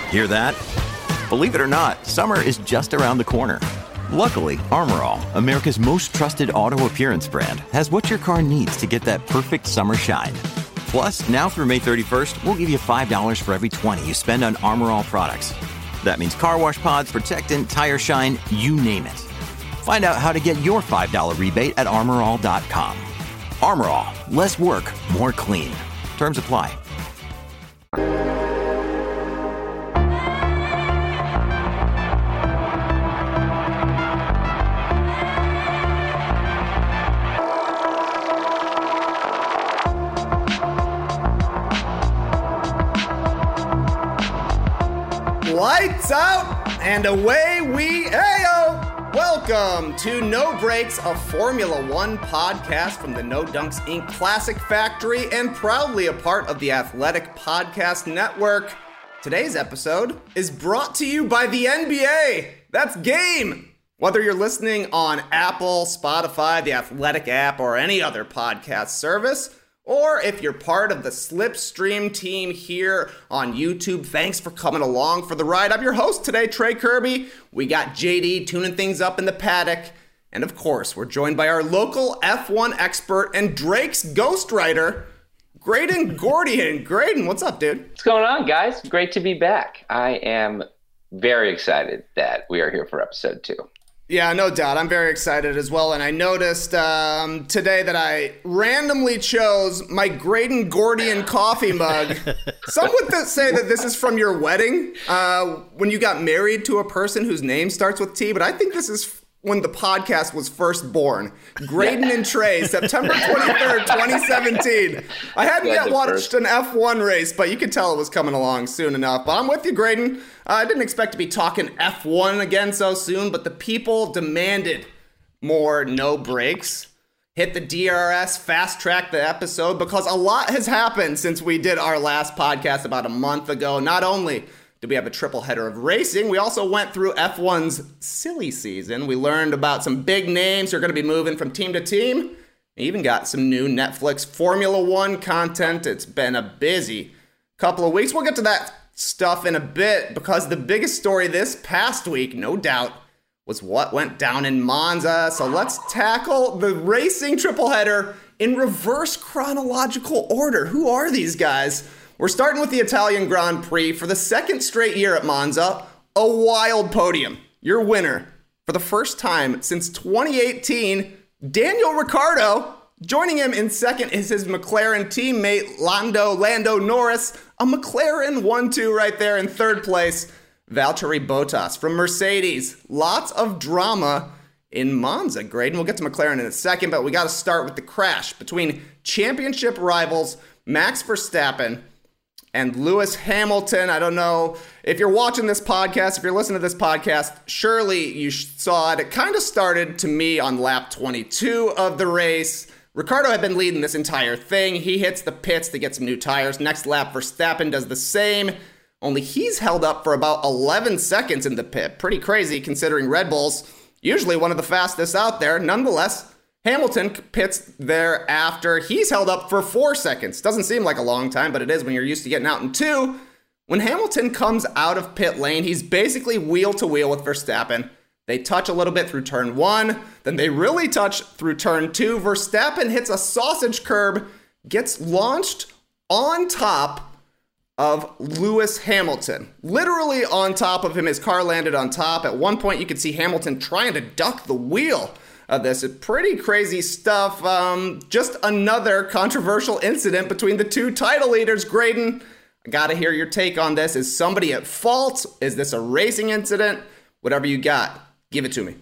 Hear that? Believe it or not, summer is just around the corner. Luckily, Armor All, America's most trusted auto appearance brand, has what your car needs to get that perfect summer shine. Plus, now through May 31st, we'll give you $5 for every $20 you spend on Armor All products. That means car wash pods, protectant, tire shine, you name it. Find out how to get your $5 rebate at armorall.com. Armor All, less work, more clean. Terms apply. Lights out and away we ayo! Welcome to No Breaks, a Formula One podcast from the No Dunks Inc. Classic Factory and proudly a part of the Athletic Podcast Network. Today's episode is brought to you by the NBA. That's game! Whether you're listening on Apple, Spotify, the Athletic app, or any other podcast service, or if you're part of the Slipstream team here on YouTube, thanks for coming along for the ride. I'm your host today, Trey Kirby. We got JD tuning things up in the paddock. And of course, we're joined by our local F1 expert and Drake's ghostwriter, Graydon Gordian. Graydon, what's up, dude? What's going on, guys? Great to be back. I am very excited that we are here for episode 2. Yeah, no doubt. I'm very excited as well. And I noticed today that I randomly chose my Graydon Gordian coffee mug. Some would say that this is from your wedding when you got married to a person whose name starts with T. But I think this is when the podcast was first born. Graydon and Trey, September 23rd, 2017. I hadn't yet watched an F1 race, but you could tell it was coming along soon enough. But I'm with you, Graydon. I didn't expect to be talking F1 again so soon, but the people demanded more no breaks. Hit the DRS, fast track the episode, because a lot has happened since we did our last podcast about a month ago. Not only did we have a triple header of racing, we also went through F1's silly season. We learned about some big names who are going to be moving from team to team. We even got some new Netflix Formula One content. It's been a busy couple of weeks. We'll get to that stuff in a bit, because the biggest story this past week, no doubt, was what went down in Monza. So let's tackle the racing triple header in reverse chronological order. Who are these guys? We're starting with the Italian Grand Prix for the second straight year at Monza. A wild podium. Your winner for the first time since 2018, Daniel Ricciardo. Joining him in second is his McLaren teammate, Lando Norris. A McLaren 1-2 right there in third place. Valtteri Bottas from Mercedes. Lots of drama in Monza. Graydon, we'll get to McLaren in a second, but we got to start with the crash between championship rivals Max Verstappen and Lewis Hamilton. I don't know if you're watching this podcast, if you're listening to this podcast, surely you saw it. It kind of started to me on lap 22 of the race. Ricciardo had been leading this entire thing. He hits the pits to get some new tires. Next lap, Verstappen does the same, only he's held up for about 11 seconds in the pit. Pretty crazy considering Red Bull's usually one of the fastest out there. Nonetheless, Hamilton pits thereafter. He's held up for 4 seconds. Doesn't seem like a long time, but it is when you're used to getting out in 2. When Hamilton comes out of pit lane, he's basically wheel to wheel with Verstappen. They touch a little bit through turn 1, then they really touch through turn 2. Verstappen hits a sausage curb, gets launched on top of Lewis Hamilton. Literally on top of him. His car landed on top. At one point, you could see Hamilton trying to duck the wheel of this. It's pretty crazy stuff. Just another controversial incident between the two title leaders. Graydon, I gotta hear your take on this. Is somebody at fault? Is this a racing incident? Whatever you got, give it to me.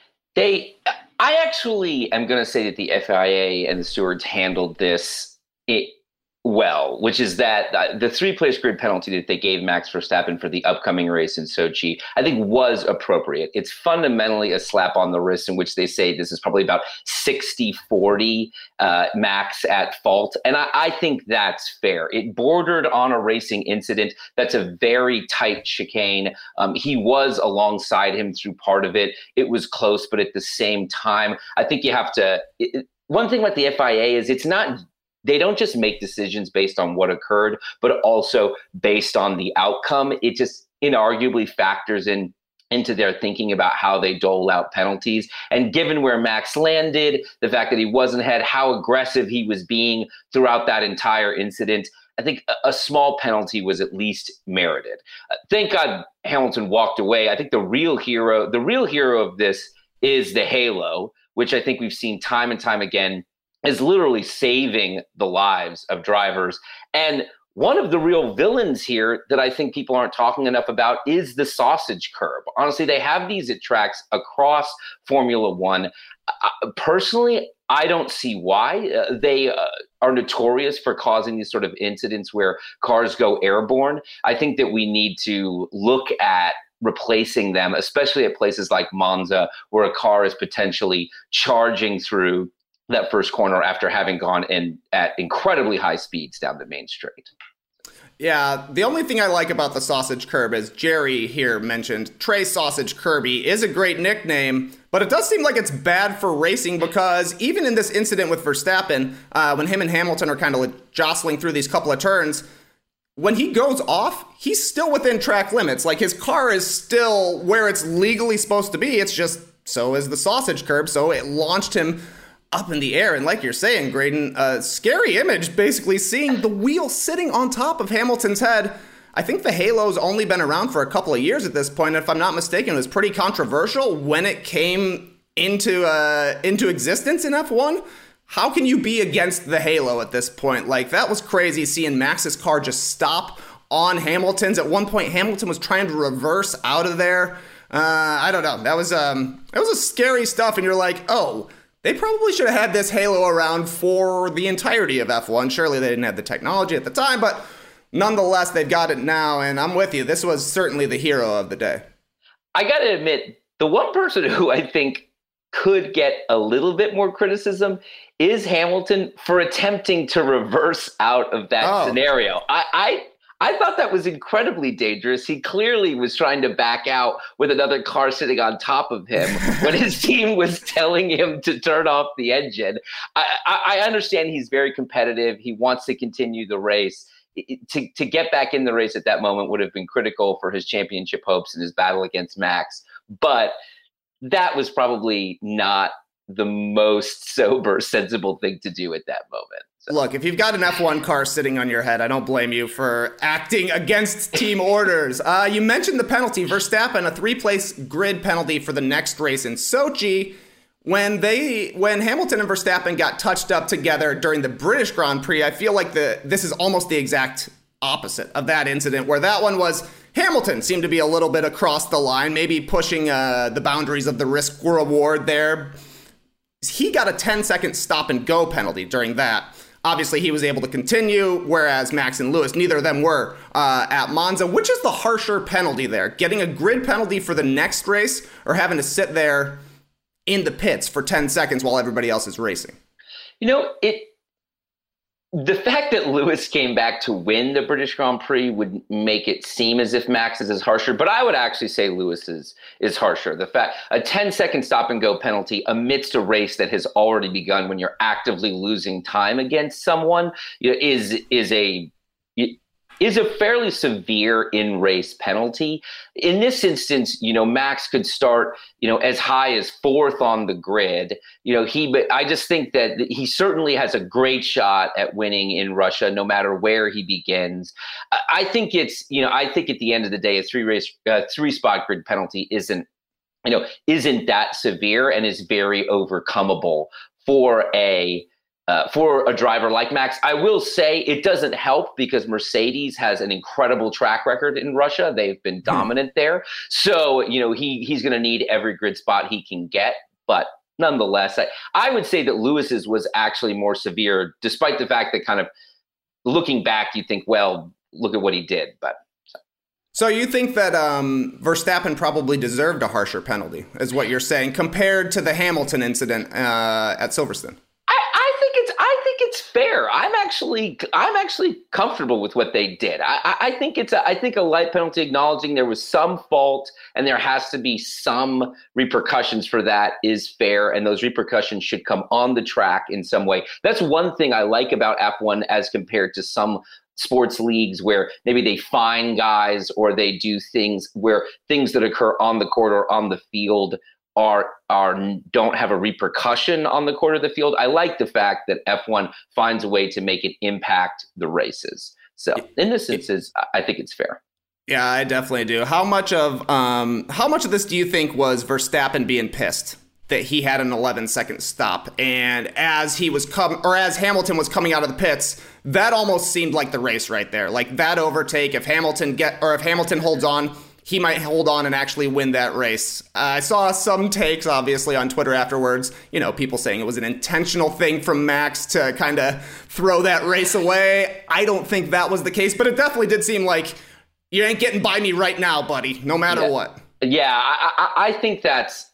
I actually am going to say that the FIA and the stewards handled this well, which is that the three-place grid penalty that they gave Max Verstappen for the upcoming race in Sochi, I think was appropriate. It's fundamentally a slap on the wrist in which they say this is probably about 60-40 Max at fault. And I think that's fair. It bordered on a racing incident. That's a very tight chicane. He was alongside him through part of it. It was close, but at the same time, I think you have to one thing about the FIA is they don't just make decisions based on what occurred, but also based on the outcome. inarguably factors into their thinking about how they dole out penalties. And given where Max landed, the fact that he wasn't ahead, how aggressive he was being throughout that entire incident, I think a small penalty was at least merited. Thank God Hamilton walked away. I think the real hero of this is the halo, which I think we've seen time and time again is literally saving the lives of drivers. And one of the real villains here that I think people aren't talking enough about is the sausage curb. Honestly, they have these at tracks across Formula One. Personally, I don't see why. They are notorious for causing these sort of incidents where cars go airborne. I think that we need to look at replacing them, especially at places like Monza, where a car is potentially charging through that first corner after having gone in at incredibly high speeds down the main straight. Yeah, the only thing I like about the sausage curb, as Jerry here mentioned, Trey Sausage Kirby is a great nickname, but it does seem like it's bad for racing because even in this incident with Verstappen, when him and Hamilton are kind of jostling through these couple of turns, when he goes off, he's still within track limits. Like, his car is still where it's legally supposed to be. It's just, so is the sausage curb, so it launched him up in the air. And like you're saying, Graydon, a scary image, basically seeing the wheel sitting on top of Hamilton's head. I think the halo's only been around for a couple of years at this point. If I'm not mistaken, it was pretty controversial when it came into existence in F1. How can you be against the halo at this point? Like, that was crazy seeing Max's car just stop on Hamilton's. At one point, Hamilton was trying to reverse out of there. I don't know. That was a scary stuff. And you're like, oh, they probably should have had this halo around for the entirety of F1. Surely they didn't have the technology at the time, but nonetheless, they've got it now. And I'm with you. This was certainly the hero of the day. I got to admit, the one person who I think could get a little bit more criticism is Hamilton for attempting to reverse out of that scenario. I thought that was incredibly dangerous. He clearly was trying to back out with another car sitting on top of him when his team was telling him to turn off the engine. I understand he's very competitive. He wants to continue the race. To get back in the race at that moment would have been critical for his championship hopes and his battle against Max. But that was probably not the most sober, sensible thing to do at that moment. So. Look, if you've got an F1 car sitting on your head, I don't blame you for acting against team orders. You mentioned the penalty. Verstappen, a 3-place grid penalty for the next race in Sochi. When Hamilton and Verstappen got touched up together during the British Grand Prix, I feel like this is almost the exact opposite of that incident, where that one was Hamilton seemed to be a little bit across the line, maybe pushing the boundaries of the risk reward there. He got a 10-second stop-and-go penalty during that. Obviously, he was able to continue, whereas Max and Lewis, neither of them were at Monza. Which is the harsher penalty there? Getting a grid penalty for the next race or having to sit there in the pits for 10 seconds while everybody else is racing? You know, the fact that Lewis came back to win the British Grand Prix would make it seem as if Max's is harsher, but I would actually say Lewis's is harsher. The fact a 10-second stop-and-go penalty amidst a race that has already begun when you're actively losing time against someone, you know, is a fairly severe in-race penalty. In this instance, you know, Max could start, you know, as high as 4th on the grid. You know, but I just think that he certainly has a great shot at winning in Russia, no matter where he begins. I think at the end of the day, a 3-spot grid penalty isn't that severe and is very overcomeable for a driver like Max. I will say it doesn't help because Mercedes has an incredible track record in Russia. They've been dominant there. So, you know, he's going to need every grid spot he can get. But nonetheless, I would say that Lewis's was actually more severe, despite the fact that kind of looking back, you think, well, look at what he did. So you think that Verstappen probably deserved a harsher penalty, is what you're saying, compared to the Hamilton incident at Silverstone? I think it's fair. I'm actually comfortable with what they did. I think a light penalty acknowledging there was some fault and there has to be some repercussions for that is fair, and those repercussions should come on the track in some way. That's one thing I like about F1 as compared to some sports leagues where maybe they fine guys or they do things where things that occur on the court or on the field don't have a repercussion on the court of the field. I like the fact that F1 finds a way to make it impact the races. So in this instance, I think it's fair. Yeah, I definitely do. How much of this do you think was Verstappen being pissed that he had an 11-second stop, and as Hamilton was coming out of the pits, that almost seemed like the race right there. Like that overtake, if Hamilton holds on, he might hold on and actually win that race. I saw some takes, obviously, on Twitter afterwards, people saying it was an intentional thing from Max to kind of throw that race away. I don't think that was the case, but it definitely did seem like you ain't getting by me right now, buddy, no matter what. Yeah, I think that's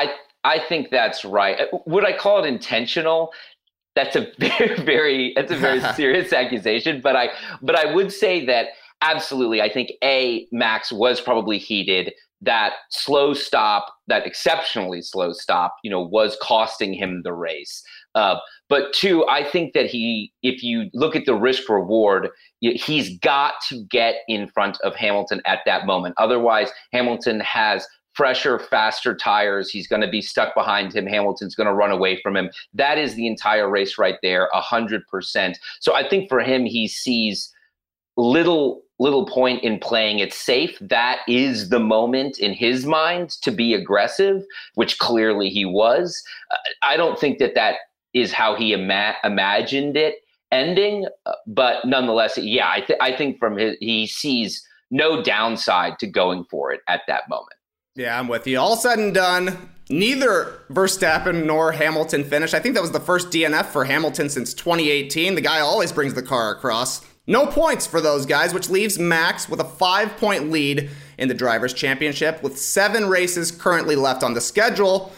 I think that's right. Would I call it intentional? That's a very serious accusation, but I would say that absolutely. I think Max was probably heated. That slow stop, that exceptionally slow stop, was costing him the race. But two, I think that if you look at the risk reward, he's got to get in front of Hamilton at that moment. Otherwise, Hamilton has fresher, faster tires. He's going to be stuck behind him. Hamilton's going to run away from him. That is the entire race right there, 100%. So I think for him, he sees little point in playing it safe. That is the moment in his mind to be aggressive, which clearly he was. I don't think that is how he imagined it ending, but nonetheless, yeah, I think he sees no downside to going for it at that moment. Yeah, I'm with you. All said and done, neither Verstappen nor Hamilton finished. I think that was the first DNF for Hamilton since 2018. The guy always brings the car across. No points for those guys, which leaves Max with a 5-point lead in the Drivers' Championship with 7 races currently left on the schedule.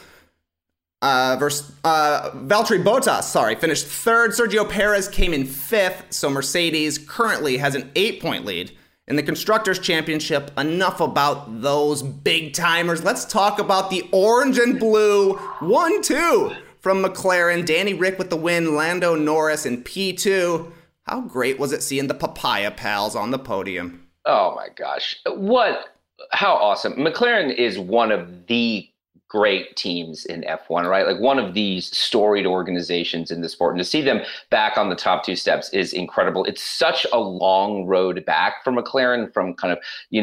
Valtteri Bottas, finished 3rd. Sergio Perez came in 5th, so Mercedes currently has an 8-point lead. In the Constructors' Championship, enough about those big timers. Let's talk about the orange and blue 1-2 from McLaren. Danny Rick with the win, Lando Norris in P2. How great was it seeing the Papaya Pals on the podium? Oh my gosh. How awesome. McLaren is one of the great teams in F1, right? Like one of these storied organizations in the sport. And to see them back on the top 2 steps is incredible. It's such a long road back for McLaren from kind of,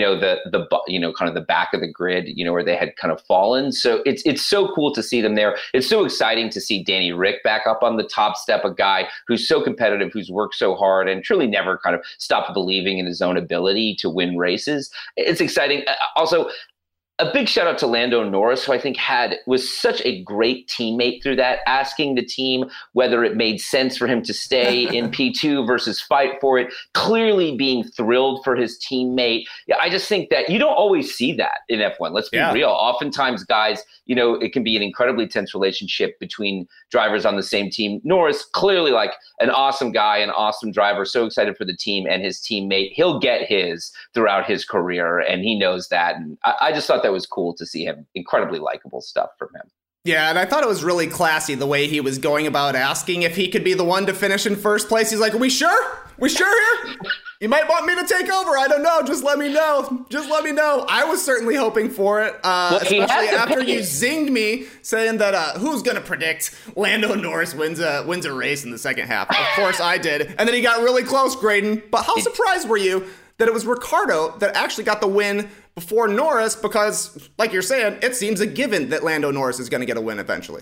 the back of the grid, where they had kind of fallen. So it's so cool to see them there. It's so exciting to see Danny Rick back up on the top step, a guy who's so competitive, who's worked so hard and truly never kind of stopped believing in his own ability to win races. It's exciting. Also, a big shout out to Lando Norris, who I think was such a great teammate through that, asking the team whether it made sense for him to stay in P2 versus fight for it, clearly being thrilled for his teammate. Yeah, I just think that you don't always see that in F1. Let's be real. Oftentimes, guys, it can be an incredibly tense relationship between drivers on the same team. Norris, clearly like an awesome guy, an awesome driver, so excited for the team and his teammate. He'll get his throughout his career, and he knows that. And I just thought that was cool to see him. Incredibly likable stuff from him. Yeah, and I thought it was really classy the way he was going about asking if he could be the one to finish in first place. He's like, are we sure? We sure here? You might want me to take over. I don't know. Just let me know. I was certainly hoping for it, especially after you zinged me saying that who's going to predict Lando Norris wins a race in the second half. Of course I did. And then he got really close, Graydon. But how surprised were you that it was Ricciardo that actually got the win before Norris? Because, like you're saying, it seems a given that Lando Norris is going to get a win eventually.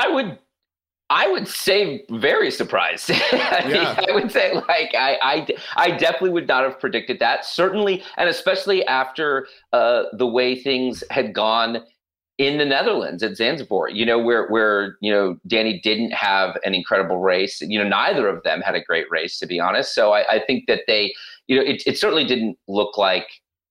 I would say very surprised. I would say I definitely would not have predicted that. Certainly, and especially after the way things had gone in the Netherlands at Zandvoort, where Danny didn't have an incredible race. Neither of them had a great race, to be honest. So I think that they, it certainly didn't look like,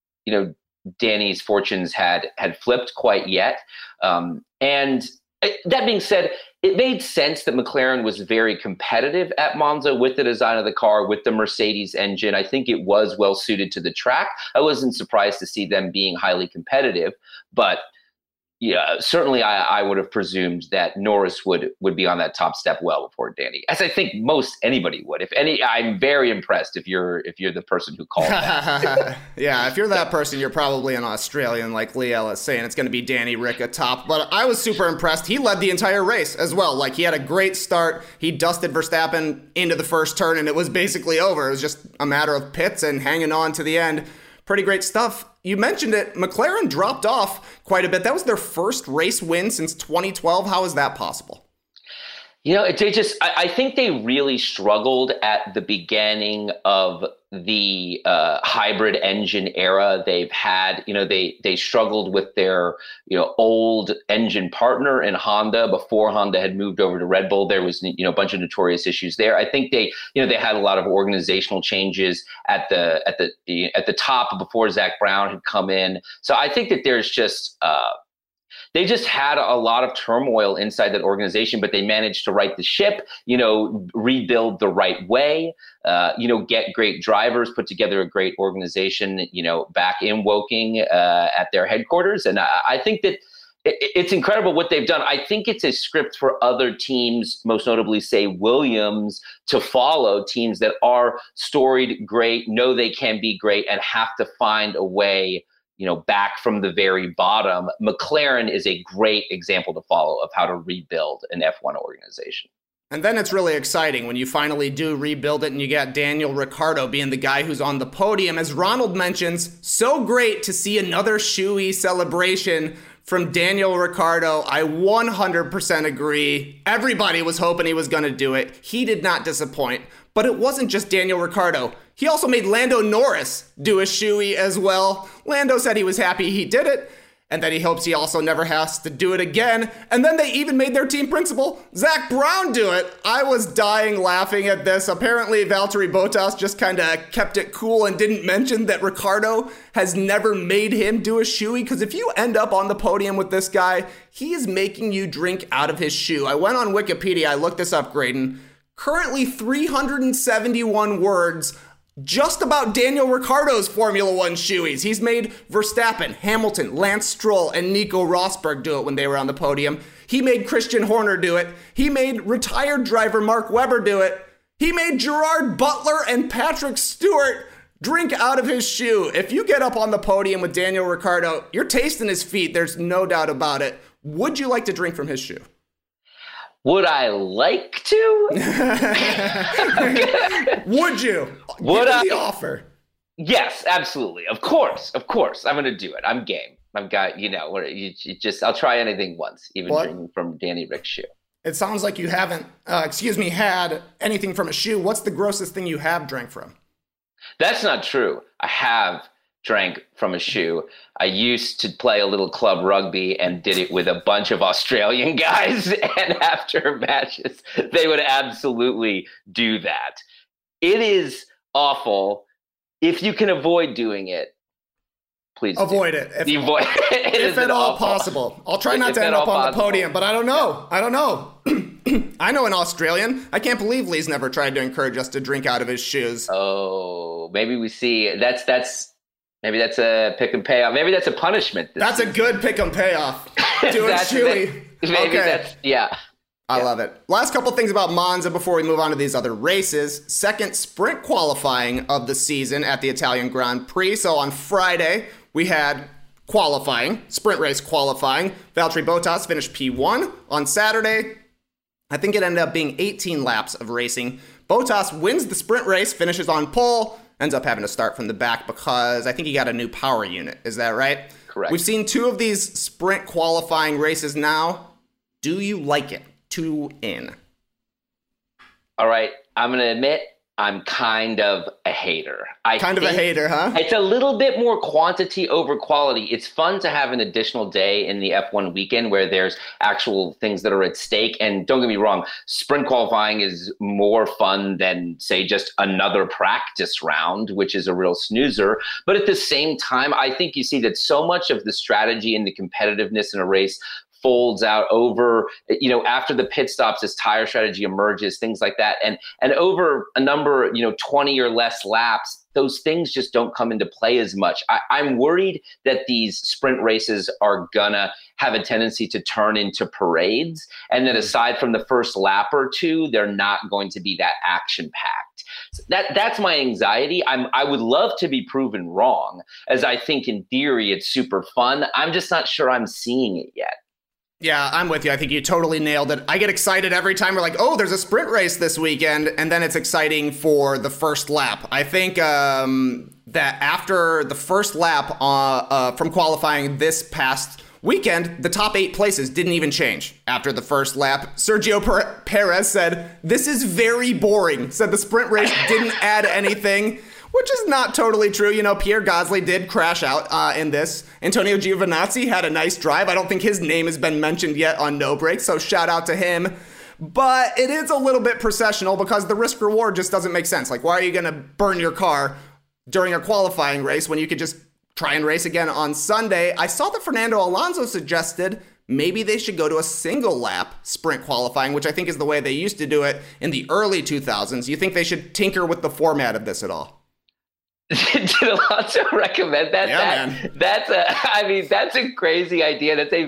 Danny's fortunes had flipped quite yet. And that being said, it made sense that McLaren was very competitive at Monza with the design of the car, with the Mercedes engine. I think it was well suited to the track. I wasn't surprised to see them being highly competitive, but yeah, certainly I would have presumed that Norris would be on that top step well before Danny, as I think most anybody would. If any, I'm very impressed if you're the person who called that. Yeah, if you're that person, you're probably an Australian like Lee Ellis saying it's going to be Danny Rick atop. But I was super impressed. He led the entire race as well. Like, he had a great start. He dusted Verstappen into the first turn, and it was basically over. It was just a matter of pits and hanging on to the end. Pretty great stuff. You mentioned it. McLaren dropped off quite a bit. That was their first race win since 2012. How is that possible? You know, I think they really struggled at the beginning of the hybrid engine era they've had. You know, they struggled with their, old engine partner in Honda before Honda had moved over to Red Bull. There was, a bunch of notorious issues there. I think they had a lot of organizational changes at the top before Zach Brown had come in. So I think that there's just they just had a lot of turmoil inside that organization, but they managed to right the ship, rebuild the right way, get great drivers, put together a great organization, back in Woking at their headquarters. And I think that it's incredible what they've done. I think it's a script for other teams, most notably, say, Williams, to follow, teams that are storied, great, know they can be great, and have to find a way back from the very bottom. McLaren is a great example to follow of how to rebuild an F1 organization. And then it's really exciting when you finally do rebuild it and you got Daniel Ricciardo being the guy who's on the podium. As Ronald mentions, so great to see another shoey celebration from Daniel Ricciardo. I 100% agree. Everybody was hoping he was going to do it. He did not disappoint. But it wasn't just Daniel Ricciardo. He also made Lando Norris do a shoey as well. Lando said he was happy he did it, and that he hopes he also never has to do it again. And then they even made their team principal, Zach Brown, do it. I was dying laughing at this. Apparently, Valtteri Bottas just kind of kept it cool and didn't mention that Ricciardo has never made him do a shoey. Because if you end up on the podium with this guy, he is making you drink out of his shoe. I went on Wikipedia. I looked this up, Graydon. Currently 371 words just about Daniel Ricciardo's Formula One shoeys. He's made Verstappen, Hamilton, Lance Stroll, and Nico Rosberg do it when they were on the podium. He made Christian Horner do it. He made retired driver Mark Webber do it. He made Gerard Butler and Patrick Stewart drink out of his shoe. If you get up on the podium with Daniel Ricciardo, you're tasting his feet. There's no doubt about it. Would you like to drink from his shoe? Would I like to? Would you? Would I? The offer. Yes, absolutely. Of course. I'm going to do it. I'm game. I've got, I'll try anything once, even drinking from Danny Rick's shoe. It sounds like you haven't, had anything from a shoe. What's the grossest thing you have drank from? That's not true. I have drank from a shoe. I used to play a little club rugby and did it with a bunch of Australian guys. And after matches, they would absolutely do that. It is awful. If you can avoid doing it, please avoid it. If at all possible. I'll try not to end up on the podium, but I don't know. I know an Australian. I can't believe Lee's never tried to encourage us to drink out of his shoes. Oh, maybe we see maybe that's a pick and payoff. Maybe that's a punishment. That's a good pick and payoff. Do it chewy. Yeah. I love it. Last couple things about Monza before we move on to these other races. Second sprint qualifying of the season at the Italian Grand Prix. So on Friday, we had qualifying, sprint race qualifying. Valtteri Bottas finished P1. On Saturday, I think it ended up being 18 laps of racing. Bottas wins the sprint race, finishes on pole, ends up having to start from the back because I think he got a new power unit. Is that right? Correct. We've seen two of these sprint qualifying races now. Do you like it? 2 in. All right. I'm going to admit I'm kind of a hater. A hater, huh? It's a little bit more quantity over quality. It's fun to have an additional day in the F1 weekend where there's actual things that are at stake. And don't get me wrong, sprint qualifying is more fun than, say, just another practice round, which is a real snoozer. But at the same time, I think you see that so much of the strategy and the competitiveness in a race folds out over, after the pit stops, as tire strategy emerges, things like that. And over a number, 20 or less laps, those things just don't come into play as much. I'm worried that these sprint races are gonna have a tendency to turn into parades, and that aside from the first lap or two, they're not going to be that action-packed. So that's my anxiety. I would love to be proven wrong, as I think in theory it's super fun. I'm just not sure I'm seeing it yet. Yeah, I'm with you. I think you totally nailed it. I get excited every time we're like, oh, there's a sprint race this weekend, and then it's exciting for the first lap. I think that after the first lap from qualifying this past weekend, the top 8 places didn't even change after the first lap. Sergio Perez said, "This is very boring," said the sprint race didn't add anything. Which is not totally true. Pierre Gasly did crash out in this. Antonio Giovinazzi had a nice drive. I don't think his name has been mentioned yet on No Break, so shout out to him. But it is a little bit processional because the risk reward just doesn't make sense. Like, why are you going to burn your car during a qualifying race when you could just try and race again on Sunday? I saw that Fernando Alonso suggested maybe they should go to a single lap sprint qualifying, which I think is the way they used to do it in the early 2000s. You think they should tinker with the format of this at all? Did Alonso recommend that? Yeah, man. That's a crazy idea. That's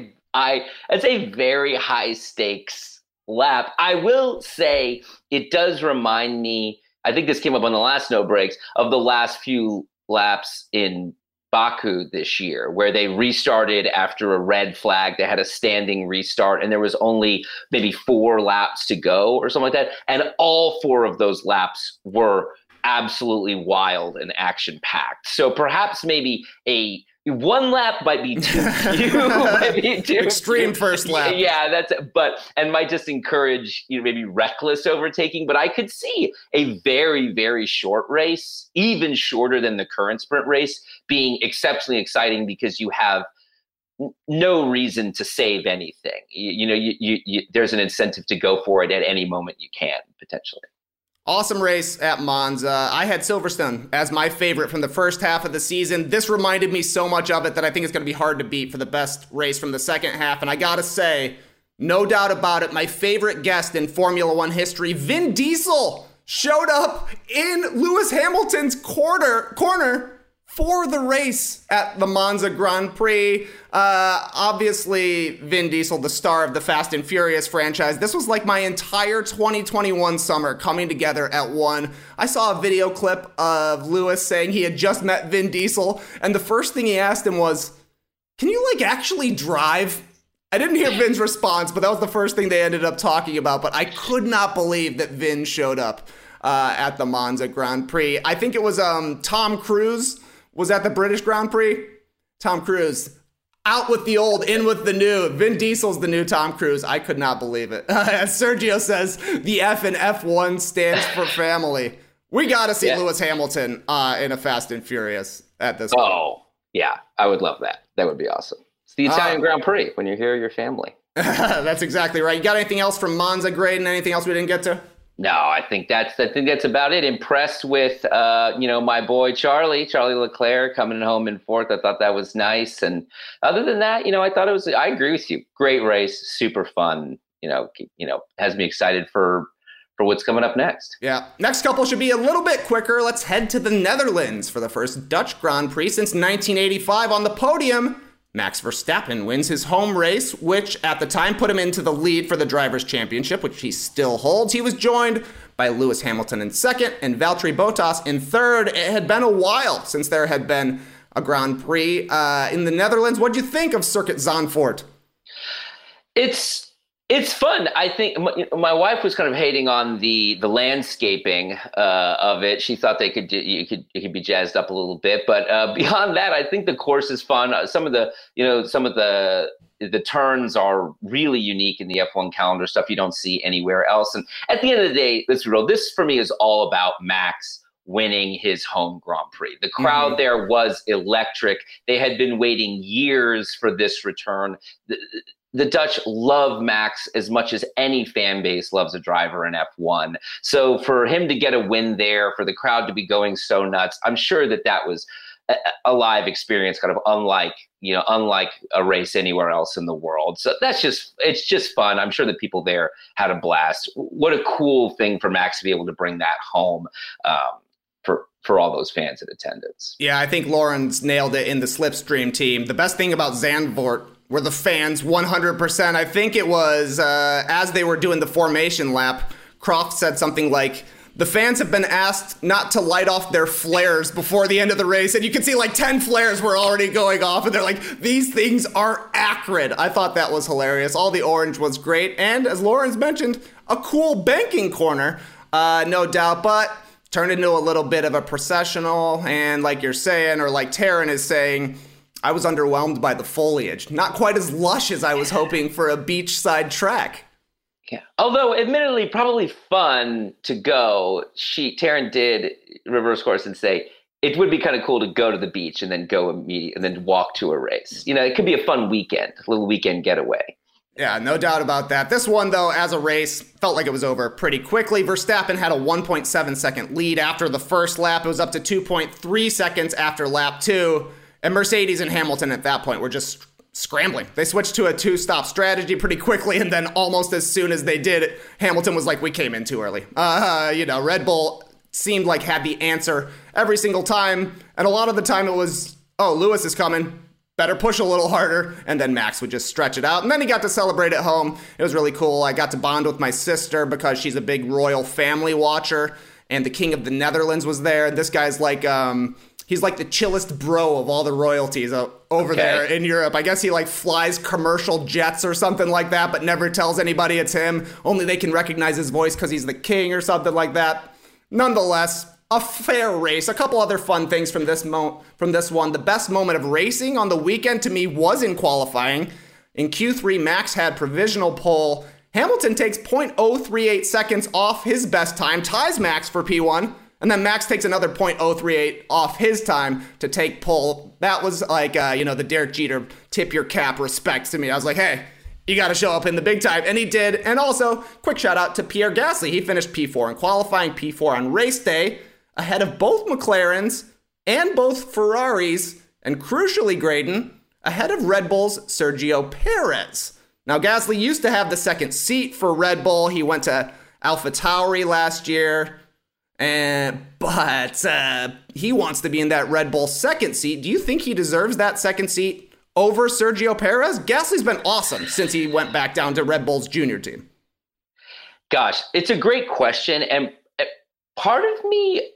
a very high stakes lap. I will say it does remind me, I think this came up on the last No Breaks, of the last few laps in Baku this year, where they restarted after a red flag. They had a standing restart, and there was only maybe 4 laps to go or something like that. And all 4 of those laps were absolutely wild and action-packed. So perhaps maybe one lap might be too few. Extreme first lap. Yeah, and might just encourage maybe reckless overtaking. But I could see a very, very short race, even shorter than the current sprint race, being exceptionally exciting because you have no reason to save anything. There's an incentive to go for it at any moment you can, potentially. Awesome race at Monza. I had Silverstone as my favorite from the first half of the season. This reminded me so much of it that I think it's going to be hard to beat for the best race from the second half. And I got to say, no doubt about it, my favorite guest in Formula One history, Vin Diesel, showed up in Lewis Hamilton's corner for the race at the Monza Grand Prix. Obviously, Vin Diesel, the star of the Fast and Furious franchise. This was like my entire 2021 summer coming together at one. I saw a video clip of Lewis saying he had just met Vin Diesel, and the first thing he asked him was, "Can you actually drive?" I didn't hear Vin's response, but that was the first thing they ended up talking about. But I could not believe that Vin showed up at the Monza Grand Prix. I think it was Tom Cruise was at the British Grand Prix. Tom Cruise, out with the old, in with the new. Vin Diesel's the new Tom Cruise. I could not believe it. As Sergio says, the F in F1 stands for family. We got to see Lewis Hamilton in a Fast and Furious at this point. Oh, yeah. I would love that. That would be awesome. It's the Italian Grand Prix. When you're here, your family. That's exactly right. You got anything else from Monza, Graydon? Anything else we didn't get to? No, I think that's about it. Impressed with my boy Charlie Leclerc coming home in 4th. I thought that was nice. And other than that, I agree with you. Great race, super fun. Has me excited for what's coming up next. Yeah. Next couple should be a little bit quicker. Let's head to the Netherlands for the first Dutch Grand Prix since 1985. On the podium, Max Verstappen wins his home race, which at the time put him into the lead for the Drivers' Championship, which he still holds. He was joined by Lewis Hamilton in 2nd and Valtteri Bottas in 3rd. It had been a while since there had been a Grand Prix in the Netherlands. What'd you think of Circuit Zandvoort? It's fun. I think my wife was kind of hating on the landscaping of it. She thought it could be jazzed up a little bit, but beyond that, I think the course is fun. Some of the turns are really unique in the F1 calendar, stuff you don't see anywhere else. And at the end of the day, let's be real. This for me is all about Max winning his home Grand Prix. The crowd there was electric. They had been waiting years for this return. The Dutch love Max as much as any fan base loves a driver in F1. So for him to get a win there, for the crowd to be going so nuts, I'm sure that was a live experience, kind of unlike a race anywhere else in the world. So it's just fun. I'm sure the people there had a blast. What a cool thing for Max to be able to bring that home for all those fans in attendance. Yeah, I think Lauren's nailed it in the Slipstream team. The best thing about Zandvoort were the fans, 100%. I think it was as they were doing the formation lap, Croft said something like, the fans have been asked not to light off their flares before the end of the race. And you can see like 10 flares were already going off. And they're like, these things are acrid. I thought that was hilarious. All the orange was great. And as Lauren's mentioned, a cool banking corner, no doubt. But turned into a little bit of a processional. And like you're saying, or like Taryn is saying, I was underwhelmed by the foliage. Not quite as lush as I was hoping for a beachside track. Yeah. Although, admittedly, probably fun to go. Taryn did reverse course and say it would be kind of cool to go to the beach and then go immediately and then walk to a race. It could be a fun weekend, a little weekend getaway. Yeah, no doubt about that. This one, though, as a race, felt like it was over pretty quickly. Verstappen had a 1.7 second lead after the first lap. It was up to 2.3 seconds after lap 2. And Mercedes and Hamilton at that point were just scrambling. They switched to a two-stop strategy pretty quickly, and then almost as soon as they did, Hamilton was like, we came in too early. Red Bull seemed like had the answer every single time, and a lot of the time it was, oh, Lewis is coming, better push a little harder, and then Max would just stretch it out, and then he got to celebrate at home. It was really cool. I got to bond with my sister because she's a big royal family watcher, and the King of the Netherlands was there. This guy's like, he's like the chillest bro of all the royalties over there in Europe. I guess he like flies commercial jets or something like that, but never tells anybody it's him. Only they can recognize his voice because he's the king or something like that. Nonetheless, a fair race. A couple other fun things from this one. The best moment of racing on the weekend to me was in qualifying. In Q3, Max had provisional pole. Hamilton takes 0.038 seconds off his best time, ties Max for P1. And then Max takes another 0.038 off his time to take pole. That was like, the Derek Jeter tip your cap respects to me. I was like, hey, you got to show up in the big time. And he did. And also, quick shout out to Pierre Gasly. He finished P4 in qualifying, P4 on race day, ahead of both McLarens and both Ferraris. And crucially, Graydon, ahead of Red Bull's Sergio Perez. Now, Gasly used to have the second seat for Red Bull. He went to AlphaTauri last year. But he wants to be in that Red Bull second seat. Do you think he deserves that second seat over Sergio Perez? Gasly's been awesome since he went back down to Red Bull's junior team. Gosh, it's a great question. And part of me,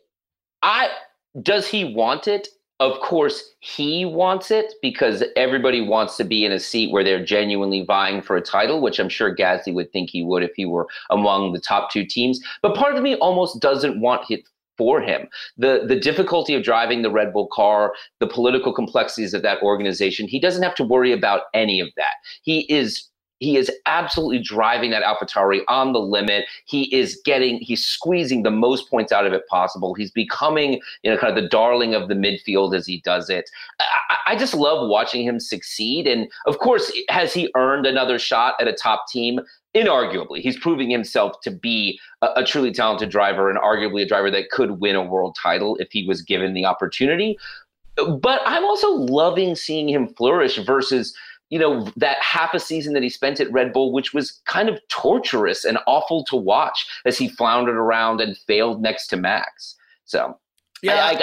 does he want it? Of course, he wants it because everybody wants to be in a seat where they're genuinely vying for a title, which I'm sure Gasly would think he would if he were among the top two teams. But part of me almost doesn't want it for him. The difficulty of driving the Red Bull car, the political complexities of that organization, he doesn't have to worry about any of that. He is absolutely driving that AlphaTauri on the limit. He's squeezing the most points out of it possible. He's becoming, kind of the darling of the midfield as he does it. I just love watching him succeed. And of course, has he earned another shot at a top team? Inarguably. He's proving himself to be a truly talented driver and arguably a driver that could win a world title if he was given the opportunity. But I'm also loving seeing him flourish versus that half a season that he spent at Red Bull, which was kind of torturous and awful to watch as he floundered around and failed next to Max. So yeah,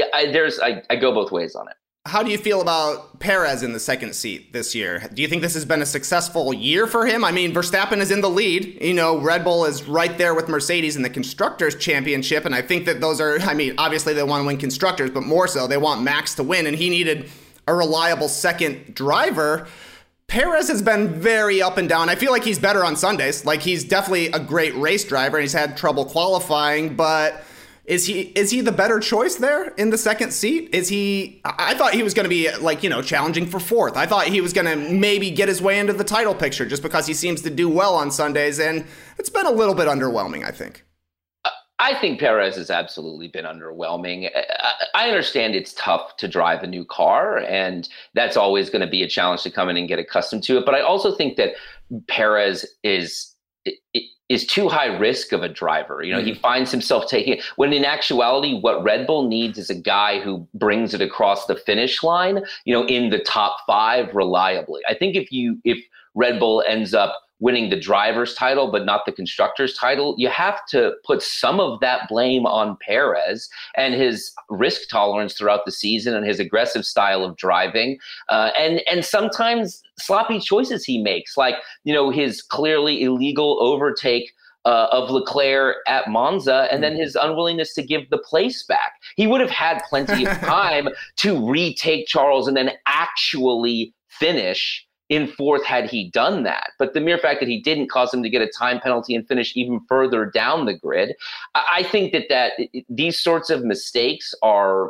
I go both ways on it. How do you feel about Perez in the second seat this year? Do you think this has been a successful year for him? I mean, Verstappen is in the lead. Red Bull is right there with Mercedes in the Constructors' Championship. And I think that obviously they want to win Constructors, but more so they want Max to win. And he needed a reliable second driver. Perez has been very up and down. I feel like he's better on Sundays. Like, he's definitely a great race driver, and he's had trouble qualifying, but is he the better choice there in the second seat? I thought he was going to be challenging for fourth. I thought he was going to maybe get his way into the title picture just because he seems to do well on Sundays, and it's been a little bit underwhelming, I think. I think Perez has absolutely been underwhelming. I understand it's tough to drive a new car, and that's always going to be a challenge to come in and get accustomed to it. But I also think that Perez is is too high risk of a driver. He finds himself taking it, when in actuality, what Red Bull needs is a guy who brings it across the finish line, in the top 5 reliably. I think if Red Bull ends up winning the driver's title, but not the constructor's title, you have to put some of that blame on Perez and his risk tolerance throughout the season and his aggressive style of driving. And sometimes sloppy choices he makes, like, his clearly illegal overtake of Leclerc at Monza, and then his unwillingness to give the place back. He would have had plenty of time to retake Charles and then actually finish in 4th had he done that. But the mere fact that he didn't cause him to get a time penalty and finish even further down the grid, I think that these sorts of mistakes are,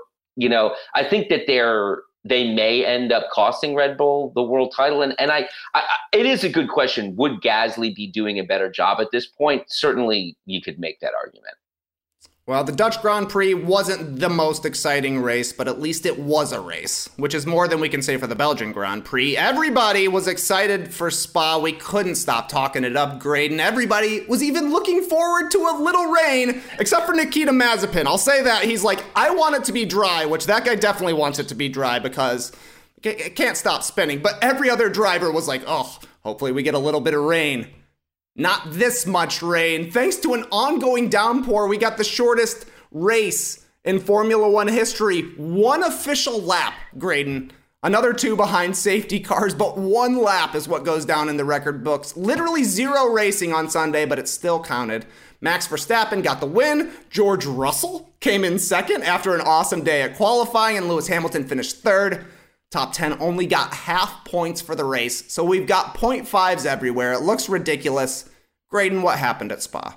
I think that they may end up costing Red Bull the world title. And it is a good question. Would Gasly be doing a better job at this point? Certainly you could make that argument. Well, the Dutch Grand Prix wasn't the most exciting race, but at least it was a race, which is more than we can say for the Belgian Grand Prix. Everybody was excited for Spa. We couldn't stop talking it up, Graydon. Everybody was even looking forward to a little rain, except for Nikita Mazepin. I'll say that. He's like, I want it to be dry, which that guy definitely wants it to be dry because it can't stop spinning. But every other driver was like, oh, hopefully we get a little bit of rain. Not this much rain. Thanks to an ongoing downpour, we got the shortest race in Formula One history. 1 official lap, Graydon. Another 2 behind safety cars, but 1 lap is what goes down in the record books. Literally 0 racing on Sunday, but it still counted. Max Verstappen got the win. George Russell came in 2nd after an awesome day at qualifying, and Lewis Hamilton finished 3rd. Top 10 only got half points for the race, so we've got 0.5s everywhere. It looks ridiculous. Graydon, what happened at Spa?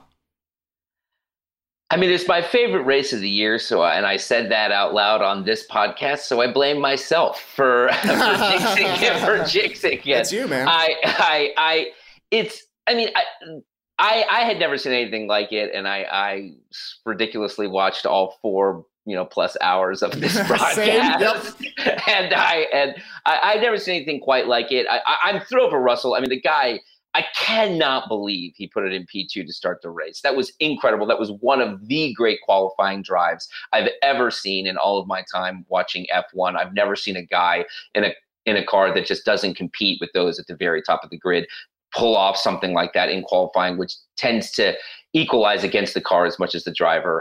I mean, it's my favorite race of the year, and I said that out loud on this podcast, so I blame myself for jinxing it. That's you, man. I had never seen anything like it, and I ridiculously watched all 4 plus hours of this broadcast. Yep. And I never seen anything quite like it. I'm thrilled for Russell. I mean, the guy, I cannot believe he put it in P2 to start the race. That was incredible. That was one of the great qualifying drives I've ever seen in all of my time watching F1. I've never seen a guy in a car that just doesn't compete with those at the very top of the grid pull off something like that in qualifying, which tends to equalize against the car as much as the driver.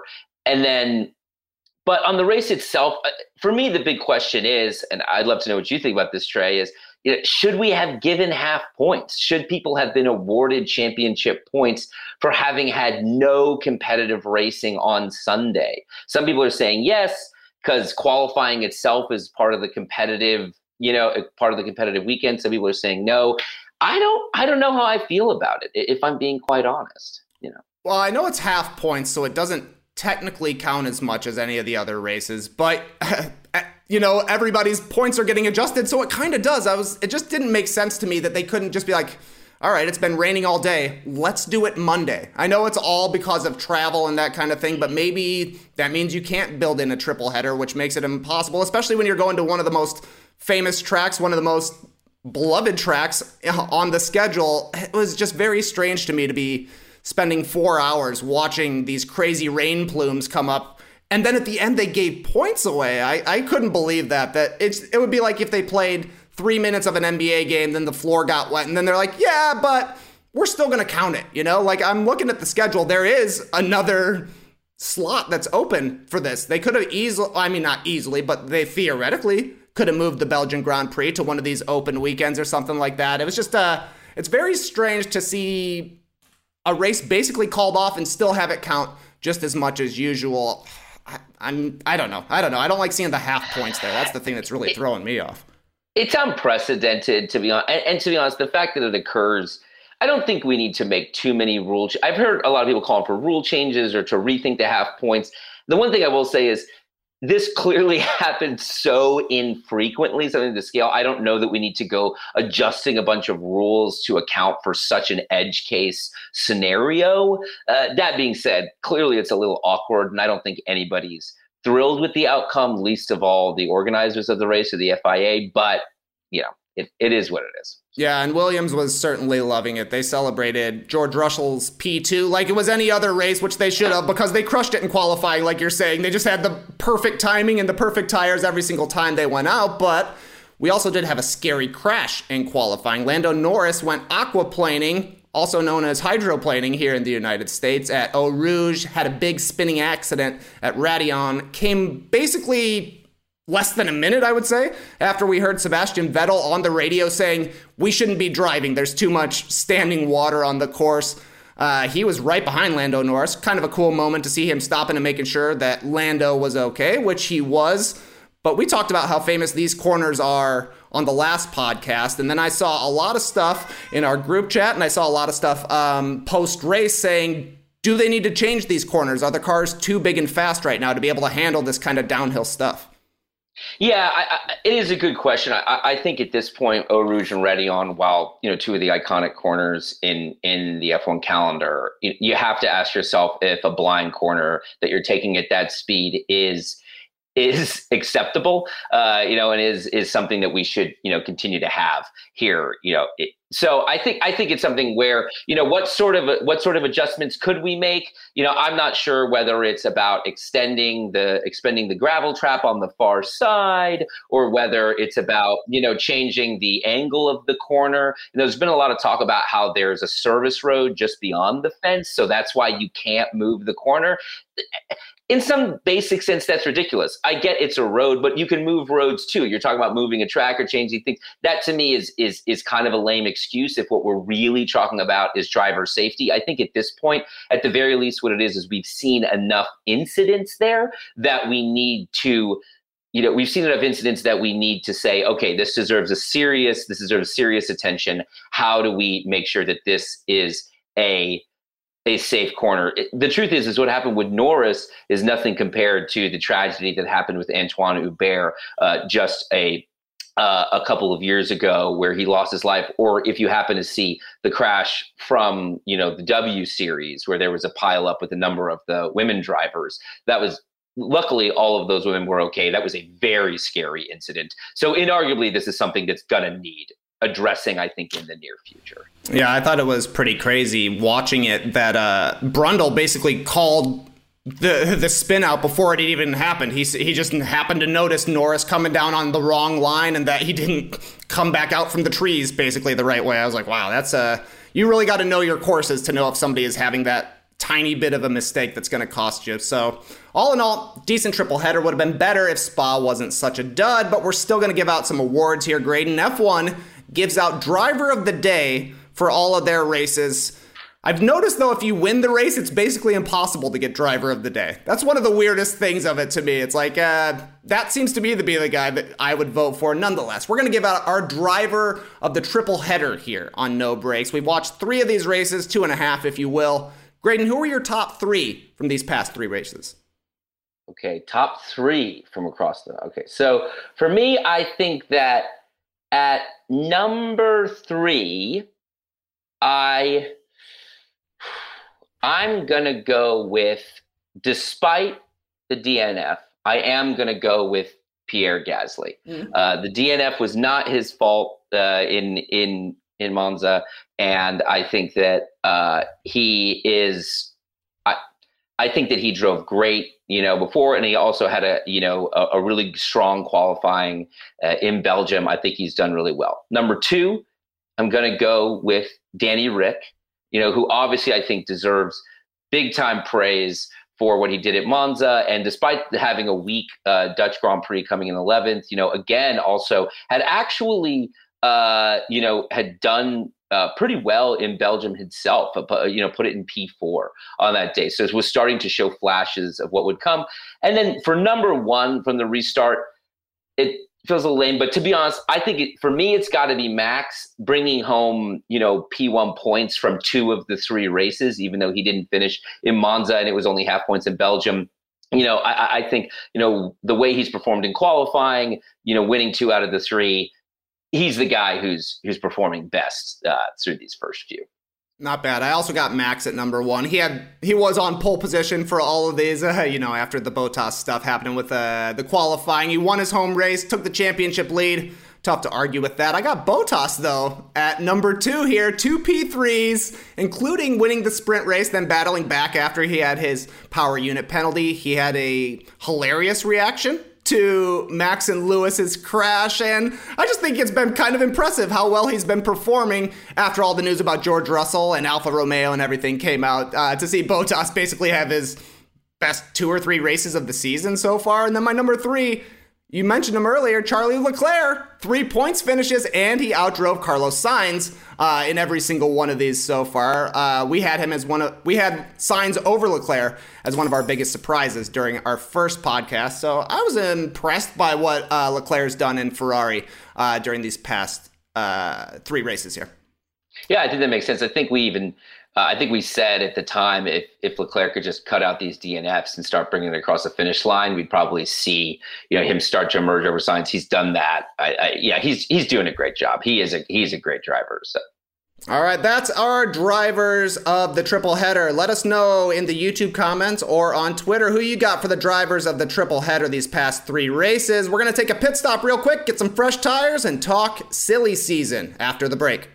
But on the race itself, for me, the big question is, and I'd love to know what you think about this, Trey, is should we have given half points? Should people have been awarded championship points for having had no competitive racing on Sunday? Some people are saying yes, because qualifying itself is part of the competitive, weekend. Some people are saying no. I don't know how I feel about it, if I'm being quite honest. Well, I know it's half points, so it doesn't technically count as much as any of the other races, but everybody's points are getting adjusted, so it kind of does. It just didn't make sense to me that they couldn't just be like, all right, it's been raining all day, let's do it Monday. I know it's all because of travel and that kind of thing, but maybe that means you can't build in a triple header, which makes it impossible, especially when you're going to one of the most famous tracks, one of the most beloved tracks on the schedule. It was just very strange to me to be spending 4 hours watching these crazy rain plumes come up. And then at the end, they gave points away. I couldn't believe that it would be like if they played 3 minutes of an NBA game, then the floor got wet. And then they're like, yeah, but we're still going to count it. Like I'm looking at the schedule. There is another slot that's open for this. They could have not easily, but they theoretically could have moved the Belgian Grand Prix to one of these open weekends or something like that. It was just it's very strange to see a race basically called off and still have it count just as much as usual. I don't know. I don't like seeing the half points there. That's the thing that's really throwing me off. It's unprecedented, to be honest. And to be honest, the fact that it occurs, I don't think we need to make too many rules. I've heard a lot of people calling for rule changes or to rethink the half points. The one thing I will say is this clearly happened so infrequently, something to scale. I don't know that we need to go adjusting a bunch of rules to account for such an edge case scenario. That being said, clearly it's a little awkward, and I don't think anybody's thrilled with the outcome, least of all the organizers of the race or the FIA. But, it is what it is. Yeah, and Williams was certainly loving it. They celebrated George Russell's P2 like it was any other race, which they should have, because they crushed it in qualifying, like you're saying. They just had the perfect timing and the perfect tires every single time they went out, but we also did have a scary crash in qualifying. Lando Norris went aquaplaning, also known as hydroplaning here in the United States, at Eau Rouge, had a big spinning accident at Raidillon, came basically less than a minute, I would say, after we heard Sebastian Vettel on the radio saying, we shouldn't be driving, there's too much standing water on the course. He was right behind Lando Norris. Kind of a cool moment to see him stopping and making sure that Lando was okay, which he was. But we talked about how famous these corners are on the last podcast, and then I saw a lot of stuff in our group chat, and I saw a lot of stuff post-race saying, do they need to change these corners? Are the cars too big and fast right now to be able to handle this kind of downhill stuff? Yeah, it is a good question. I think at this point, Eau Rouge and Raidillon, while two of the iconic corners in the F1 calendar, you have to ask yourself if a blind corner that you're taking at that speed is acceptable, and is something that we should, continue to have here, So I think it's something where, what sort of adjustments could we make? I'm not sure whether it's about expanding the gravel trap on the far side, or whether it's about, changing the angle of the corner. There's been a lot of talk about how there's a service road just beyond the fence, so that's why you can't move the corner. In some basic sense, that's ridiculous. I get it's a road, but you can move roads too. You're talking about moving a track or changing things. That to me is kind of a lame excuse if what we're really talking about is driver safety. I think at this point, at the very least, what it is we've seen enough incidents there that we need to, we've seen enough incidents that we need to say, okay, this deserves serious attention. How do we make sure that this is a safe corner? The truth is what happened with Norris is nothing compared to the tragedy that happened with Antoine Hubert just a couple of years ago, where he lost his life. Or if you happen to see the crash from, the W Series, where there was a pile up with a number of the women drivers, that was, luckily all of those women were okay. That was a very scary incident. So inarguably, this is something that's gonna need addressing, I think, in the near future. Yeah, I thought it was pretty crazy watching it that Brundle basically called the spin out before it even happened. He just happened to notice Norris coming down on the wrong line, and that he didn't come back out from the trees basically the right way. I was like, wow, that's you really got to know your courses to know if somebody is having that tiny bit of a mistake that's going to cost you. So all in all, decent triple header. Would have been better if Spa wasn't such a dud, but we're still going to give out some awards here. Graydon, F1 gives out driver of the day for all of their races. I've noticed, though, if you win the race, it's basically impossible to get driver of the day. That's one of the weirdest things of it to me. It's like, that seems to be the guy that I would vote for. Nonetheless, we're going to give out our driver of the triple header here on No Breaks. We've watched 3 of these races, 2.5, if you will. Graydon, who are your top 3 from these past 3 races? Okay, top 3 from across the... Okay, so for me, I think that at number 3, I'm going to go with, despite the DNF, I am going to go with Pierre Gasly. The DNF was not his fault in Monza, and I think that he is... I think that he drove great, before, and he also had a really strong qualifying in Belgium. I think he's done really well. Number 2, I'm going to go with Danny Rick, who obviously I think deserves big time praise for what he did at Monza. And despite having a weak Dutch Grand Prix coming in 11th, again, also had actually, had done pretty well in Belgium himself, put it in P4 on that day. So it was starting to show flashes of what would come. And then for number 1 from the restart, it feels a little lame, but to be honest, I think for me, it's got to be Max bringing home, P1 points from 2 of the 3 races, even though he didn't finish in Monza and it was only half points in Belgium. I think, the way he's performed in qualifying, winning 2 out of the 3, he's the guy who's performing best through these first few. Not bad. I also got Max at number 1. He was on pole position for all of these, after the Bottas stuff happening with the qualifying. He won his home race, took the championship lead, tough to argue with that. I got Bottas, though, at number 2 here. 2 P3s, including winning the sprint race, then battling back after he had his power unit penalty. He had a hilarious reaction to Max and Lewis's crash, and I just think it's been kind of impressive how well he's been performing after all the news about George Russell and Alfa Romeo and everything came out, to see Bottas basically have his best 2 or 3 races of the season so far. And then my number 3, you mentioned him earlier, Charlie Leclerc, 3 points finishes, and he outdrove Carlos Sainz in every single one of these so far. We had Sainz over Leclerc as one of our biggest surprises during our first podcast. So I was impressed by what Leclerc's done in Ferrari during these past 3 races here. Yeah, I think that makes sense. I think we said at the time if Leclerc could just cut out these DNFs and start bringing it across the finish line, we'd probably see him start to emerge over Sainz. He's done that. He's doing a great job. He's a great driver. So. All right, that's our drivers of the triple header. Let us know in the YouTube comments or on Twitter who you got for the drivers of the triple header these past 3 races. We're going to take a pit stop real quick, get some fresh tires, and talk silly season after the break.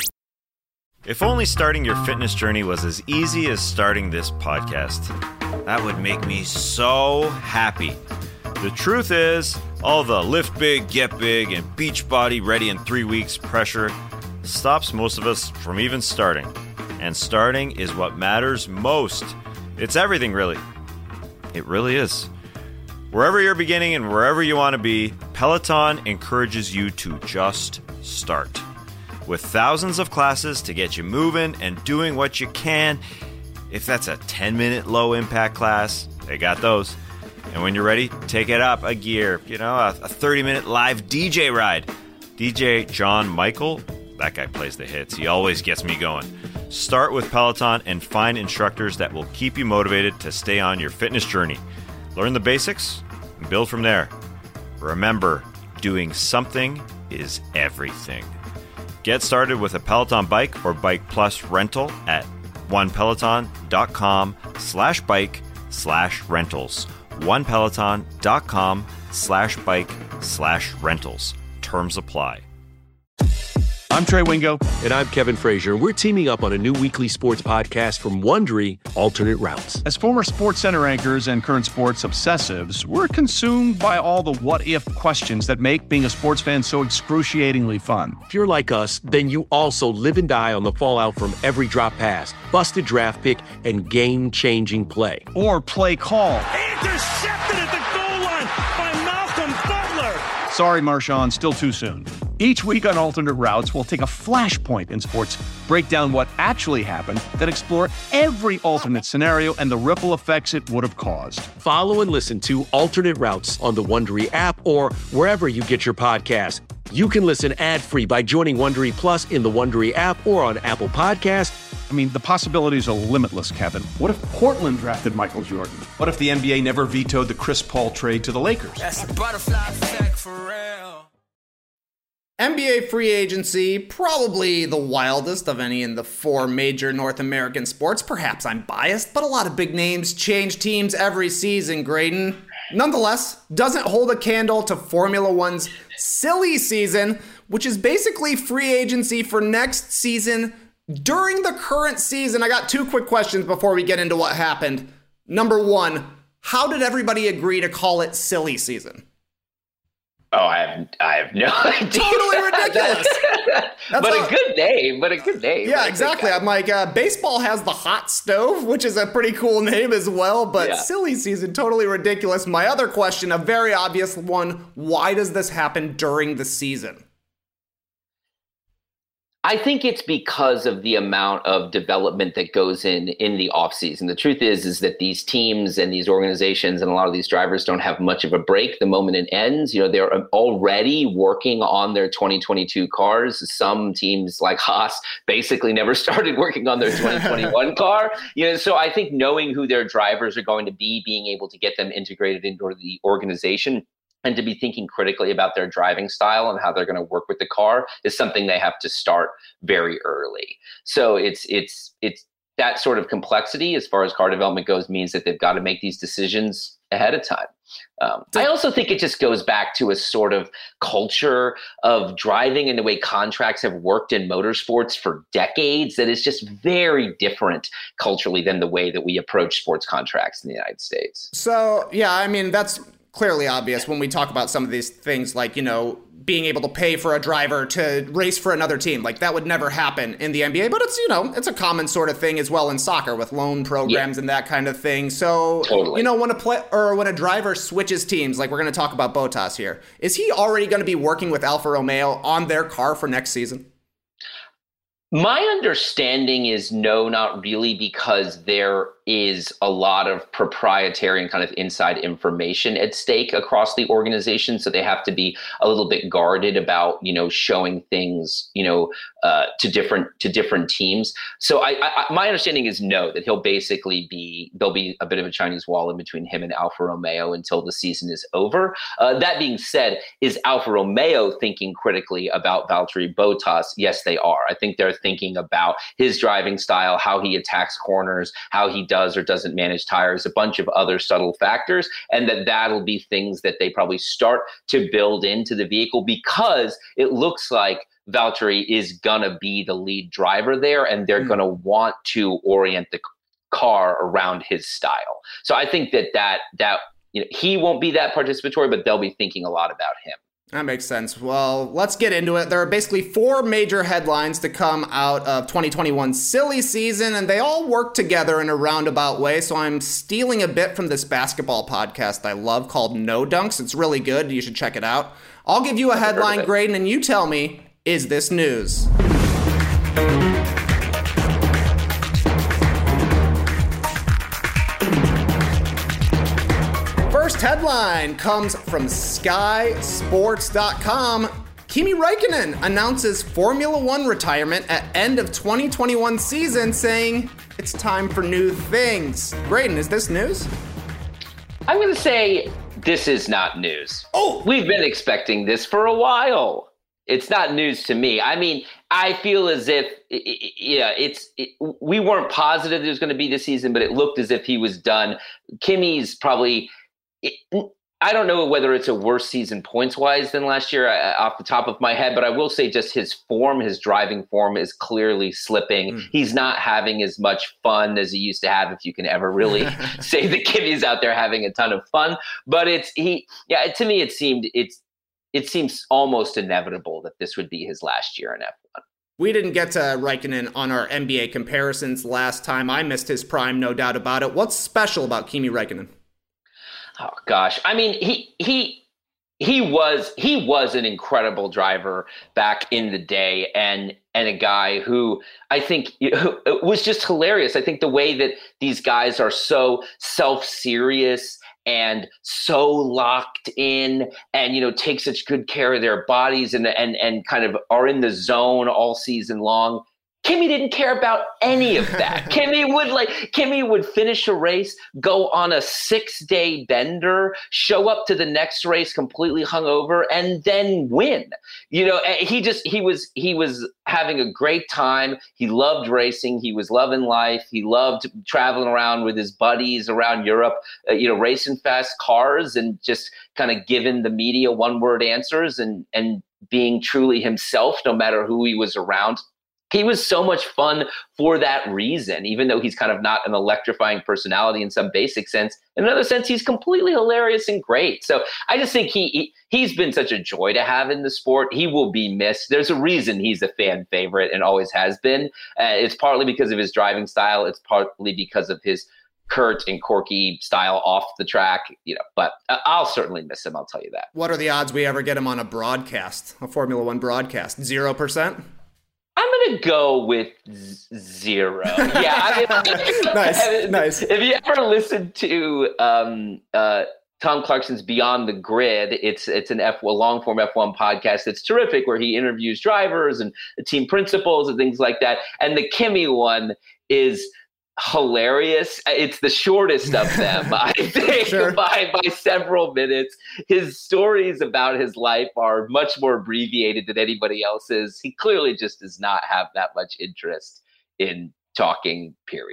If only starting your fitness journey was as easy as starting this podcast. That would make me so happy. The truth is, all the lift big, get big, and Beachbody ready in 3 weeks pressure stops most of us from even starting. And starting is what matters most. It's everything, really. It really is. Wherever you're beginning and wherever you want to be, Peloton encourages you to just start. With thousands of classes to get you moving and doing what you can. If that's a 10-minute low-impact class, they got those. And when you're ready, take it up a gear. A 30-minute live DJ ride. DJ John Michael, that guy plays the hits. He always gets me going. Start with Peloton and find instructors that will keep you motivated to stay on your fitness journey. Learn the basics and build from there. Remember, doing something is everything. Get started with a Peloton bike or Bike Plus rental at onepeloton.com/bike/rentals. onepeloton.com/bike/rentals. Terms apply. I'm Trey Wingo. And I'm Kevin Frazier. We're teaming up on a new weekly sports podcast from Wondery, Alternate Routes. As former SportsCenter anchors and current sports obsessives, we're consumed by all the what-if questions that make being a sports fan so excruciatingly fun. If you're like us, then you also live and die on the fallout from every drop pass, busted draft pick, and game-changing play. Or play call. Intercepted at the goal line by Malcolm Butler. Sorry, Marshawn, still too soon. Each week on Alternate Routes, we'll take a flashpoint in sports, break down what actually happened, then explore every alternate scenario and the ripple effects it would have caused. Follow and listen to Alternate Routes on the Wondery app or wherever you get your podcasts. You can listen ad-free by joining Wondery Plus in the Wondery app or on Apple Podcasts. I mean, the possibilities are limitless, Kevin. What if Portland drafted Michael Jordan? What if the NBA never vetoed the Chris Paul trade to the Lakers? That's a butterfly effect for real. NBA free agency, probably the wildest of any in the 4 major North American sports. Perhaps I'm biased, but a lot of big names change teams every season, Graydon. Nonetheless, doesn't hold a candle to Formula One's silly season, which is basically free agency for next season during the current season. I got 2 quick questions before we get into what happened. Number 1, how did everybody agree to call it silly season? Oh, I have no idea. Totally ridiculous. But a good name. Yeah, exactly. I'm like, baseball has the hot stove, which is a pretty cool name as well, but silly season, totally ridiculous. My other question, a very obvious one, why does this happen during the season? I think it's because of the amount of development that goes in the offseason. The truth is that these teams and these organizations and a lot of these drivers don't have much of a break the moment it ends. They're already working on their 2022 cars. Some teams like Haas basically never started working on their 2021 car. So I think knowing who their drivers are going to be, being able to get them integrated into the organization, and to be thinking critically about their driving style and how they're going to work with the car is something they have to start very early. So it's that sort of complexity as far as car development goes means that they've got to make these decisions ahead of time. I also think it just goes back to a sort of culture of driving and the way contracts have worked in motorsports for decades that is just very different culturally than the way that we approach sports contracts in the United States. So, yeah, I mean, that's clearly obvious when we talk about some of these things like, being able to pay for a driver to race for another team. Like that would never happen in the NBA, but it's, it's a common sort of thing as well in soccer with loan programs and that kind of thing. So, totally. When a driver switches teams, like we're going to talk about Bottas here, is he already going to be working with Alfa Romeo on their car for next season? My understanding is no, not really, because there is a lot of proprietary and kind of inside information at stake across the organization. So they have to be a little bit guarded about, showing things, to different teams. So my understanding is no, that there'll be a bit of a Chinese wall in between him and Alfa Romeo until the season is over. That being said, is Alfa Romeo thinking critically about Valtteri Bottas? Yes, they are. I think they're thinking about his driving style, how he attacks corners, how he does or doesn't manage tires, a bunch of other subtle factors, and that'll be things that they probably start to build into the vehicle because it looks like Valtteri is going to be the lead driver there, and they're going to want to orient the car around his style. So I think that he won't be that participatory, but they'll be thinking a lot about him. That makes sense. Well, let's get into it. There are basically 4 major headlines to come out of 2021's silly season, and they all work together in a roundabout way. So I'm stealing a bit from this basketball podcast I love called No Dunks. It's really good. You should check it out. I'll give you a headline, Graydon, and you tell me, is this news? First headline comes from SkySports.com. Kimi Räikkönen announces Formula One retirement at end of 2021 season, saying it's time for new things. Graydon, is this news? I'm going to say this is not news. Oh! We've been expecting this for a while. It's not news to me. I mean, I feel as if, we weren't positive it was going to be this season, but it looked as if he was done. Kimi's probably, I don't know whether it's a worse season points-wise than last year off the top of my head, but I will say just his driving form is clearly slipping. He's not having as much fun as he used to have, if you can ever really say that Kimi's out there having a ton of fun. But to me, it seems almost inevitable that this would be his last year in F1. We didn't get to Räikkönen on our NBA comparisons last time. I missed his prime, no doubt about it. What's special about Kimi Räikkönen? Oh gosh, I mean, he was an incredible driver back in the day, and a guy who I think was just hilarious. I think the way that these guys are so self-serious and so locked in, and take such good care of their bodies, and kind of are in the zone all season long. Kimi didn't care about any of that. Kimi would finish a race, go on a 6-day bender, show up to the next race completely hungover, and then win. He was having a great time. He loved racing. He was loving life. He loved traveling around with his buddies around Europe, racing fast cars and just kind of giving the media one-word answers and being truly himself, no matter who he was around. He was so much fun for that reason, even though he's kind of not an electrifying personality in some basic sense. In another sense, he's completely hilarious and great. So I just think he's been such a joy to have in the sport. He will be missed. There's a reason he's a fan favorite and always has been. It's partly because of his driving style. It's partly because of his curt and quirky style off the track, but I'll certainly miss him. I'll tell you that. What are the odds we ever get him on a Formula One broadcast? 0%? I'm going to go with 0. Yeah. Nice. If you ever listen to Tom Clarkson's Beyond the Grid, it's a long form F1 podcast that's terrific, where he interviews drivers and team principals and things like that. And the Kimi one is hilarious. It's the shortest of them, I think, sure. by several minutes. His stories about his life are much more abbreviated than anybody else's. He clearly just does not have that much interest in talking, period.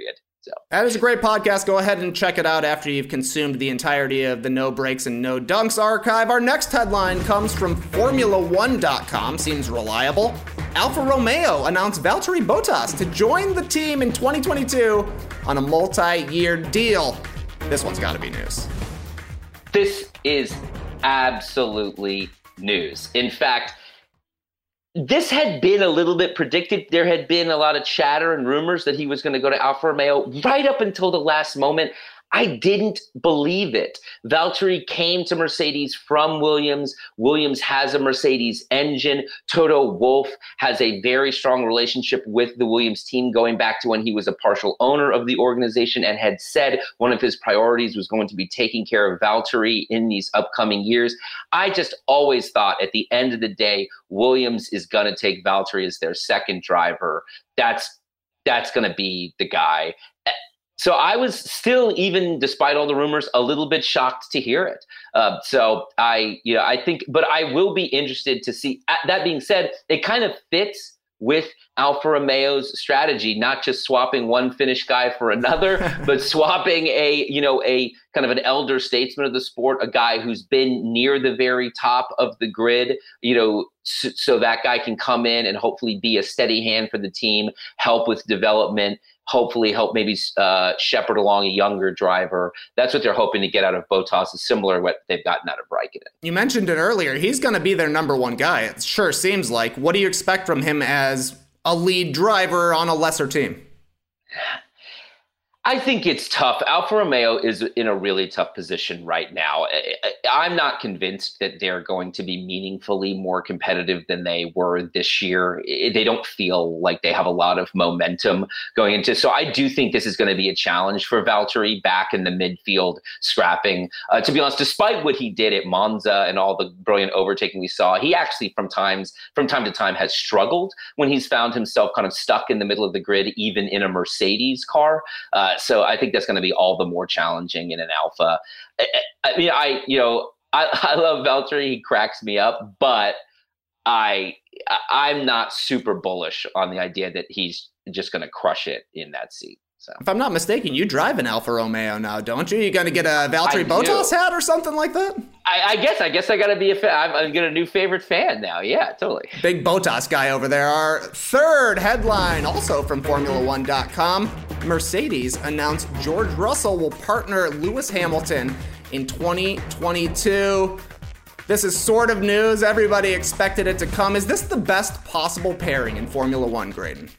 So that is a great podcast. Go ahead and check it out after you've consumed the entirety of the No Breaks and No Dunks archive. Our next headline comes from Formula1.com. Seems reliable. Alfa Romeo announced Valtteri Bottas to join the team in 2022 on a multi-year deal. This one's got to be news. This is absolutely news. In fact, this had been a little bit predicted. There had been a lot of chatter and rumors that he was going to go to Alfa Romeo right up until the last moment. I didn't believe it. Valtteri came to Mercedes from Williams. Williams has a Mercedes engine. Toto Wolff has a very strong relationship with the Williams team going back to when he was a partial owner of the organization and had said one of his priorities was going to be taking care of Valtteri in these upcoming years. I just always thought at the end of the day, Williams is going to take Valtteri as their second driver. That's going to be the guy. So I was still, even despite all the rumors, a little bit shocked to hear it. So I think, but I will be interested to see. That being said, it kind of fits with Alfa Romeo's strategy, not just swapping one Finnish guy for another, but swapping a kind of an elder statesman of the sport, a guy who's been near the very top of the grid, so that guy can come in and hopefully be a steady hand for the team, help with development, hopefully help maybe shepherd along a younger driver. That's what they're hoping to get out of Bottas, is similar to what they've gotten out of Raikkonen. You mentioned it earlier. He's going to be their number one guy. It sure seems like. What do you expect from him as a lead driver on a lesser team? I think it's tough. Alfa Romeo is in a really tough position right now. I'm not convinced that they're going to be meaningfully more competitive than they were this year. They don't feel like they have a lot of momentum going into. So I do think this is going to be a challenge for Valtteri back in the midfield, scrapping. To be honest, despite what he did at Monza and all the brilliant overtaking we saw, he actually from time to time has struggled when he's found himself kind of stuck in the middle of the grid, even in a Mercedes car. So I think that's going to be all the more challenging in an Alpha. I mean, I love Valtteri. He cracks me up, but I'm not super bullish on the idea that he's just going to crush it in that seat. So, if I'm not mistaken, you drive an Alfa Romeo now, don't you? You going to get a Valtteri Bottas hat or something like that? I guess I got to be a fan. I'm getting a new favorite fan now. Yeah, totally. Big Bottas guy over there. Our third headline, also from Formula1.com. Mercedes announced George Russell will partner Lewis Hamilton in 2022. This is sort of news. Everybody expected it to come. Is this the best possible pairing in Formula One, Graydon?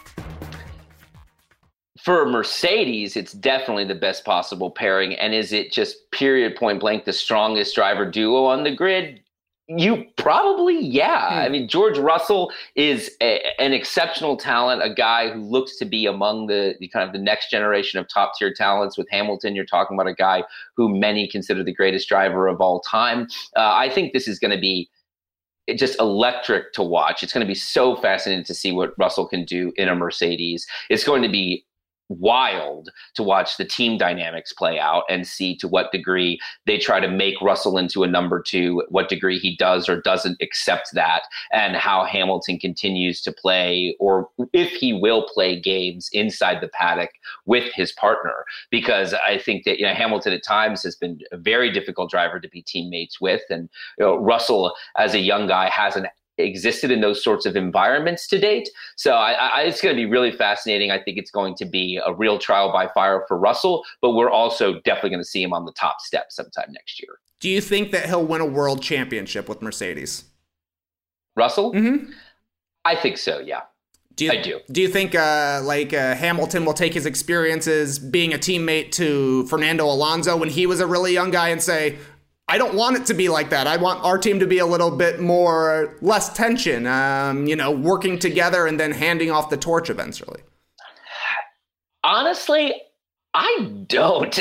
For Mercedes, it's definitely the best possible pairing. And is it just period point blank the strongest driver duo on the grid? You probably, yeah. I mean, George Russell is an exceptional talent, a guy who looks to be among the kind of the next generation of top tier talents. With Hamilton, you're talking about a guy who many consider the greatest driver of all time. I think this is going to be just electric to watch. It's going to be so fascinating to see what Russell can do in a Mercedes. It's going to be wild to watch the team dynamics play out and see to what degree they try to make Russell into a number two, what degree he does or doesn't accept that, and how Hamilton continues to play, or if he will play games inside the paddock with his partner. Because I think that Hamilton at times has been a very difficult driver to be teammates with, and Russell as a young guy hasn't existed in those sorts of environments to date. So it's going to be really fascinating. I think it's going to be a real trial by fire for Russell, but we're also definitely going to see him on the top step sometime next year. Do you think that he'll win a world championship with Mercedes? Russell? Mm-hmm. I think so, yeah. I do. Do you think Hamilton will take his experiences being a teammate to Fernando Alonso when he was a really young guy and say, I don't want it to be like that. I want our team to be a little bit less tension, working together and then handing off the torch eventually? Honestly, I don't.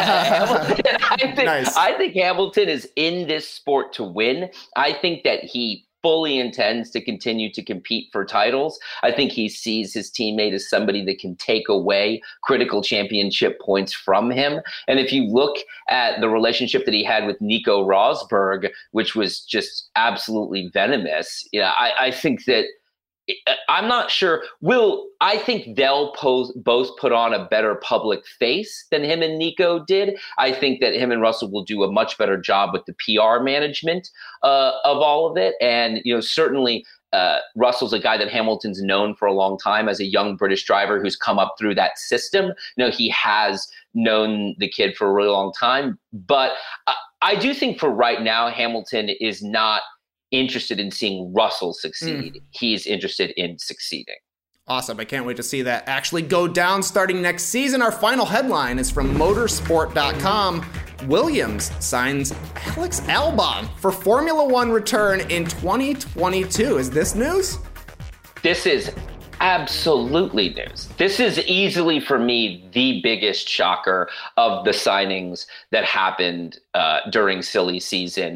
I think Hamilton is in this sport to win. I think that he fully intends to continue to compete for titles. I think he sees his teammate as somebody that can take away critical championship points from him. And if you look at the relationship that he had with Nico Rosberg, which was just absolutely venomous, I think that I'm not sure. I think they'll both put on a better public face than him and Nico did. I think that him and Russell will do a much better job with the PR management of all of it. And, certainly Russell's a guy that Hamilton's known for a long time as a young British driver who's come up through that system. He has known the kid for a really long time. But I do think for right now, Hamilton is not interested in seeing Russell succeed. He's interested in succeeding. Awesome. I can't wait to see that actually go down starting next season. Our final headline is from motorsport.com. Williams signs Alex Albon for Formula One return in 2022. Is this news? This is absolutely news. This is easily, for me, the biggest shocker of the signings that happened during silly season.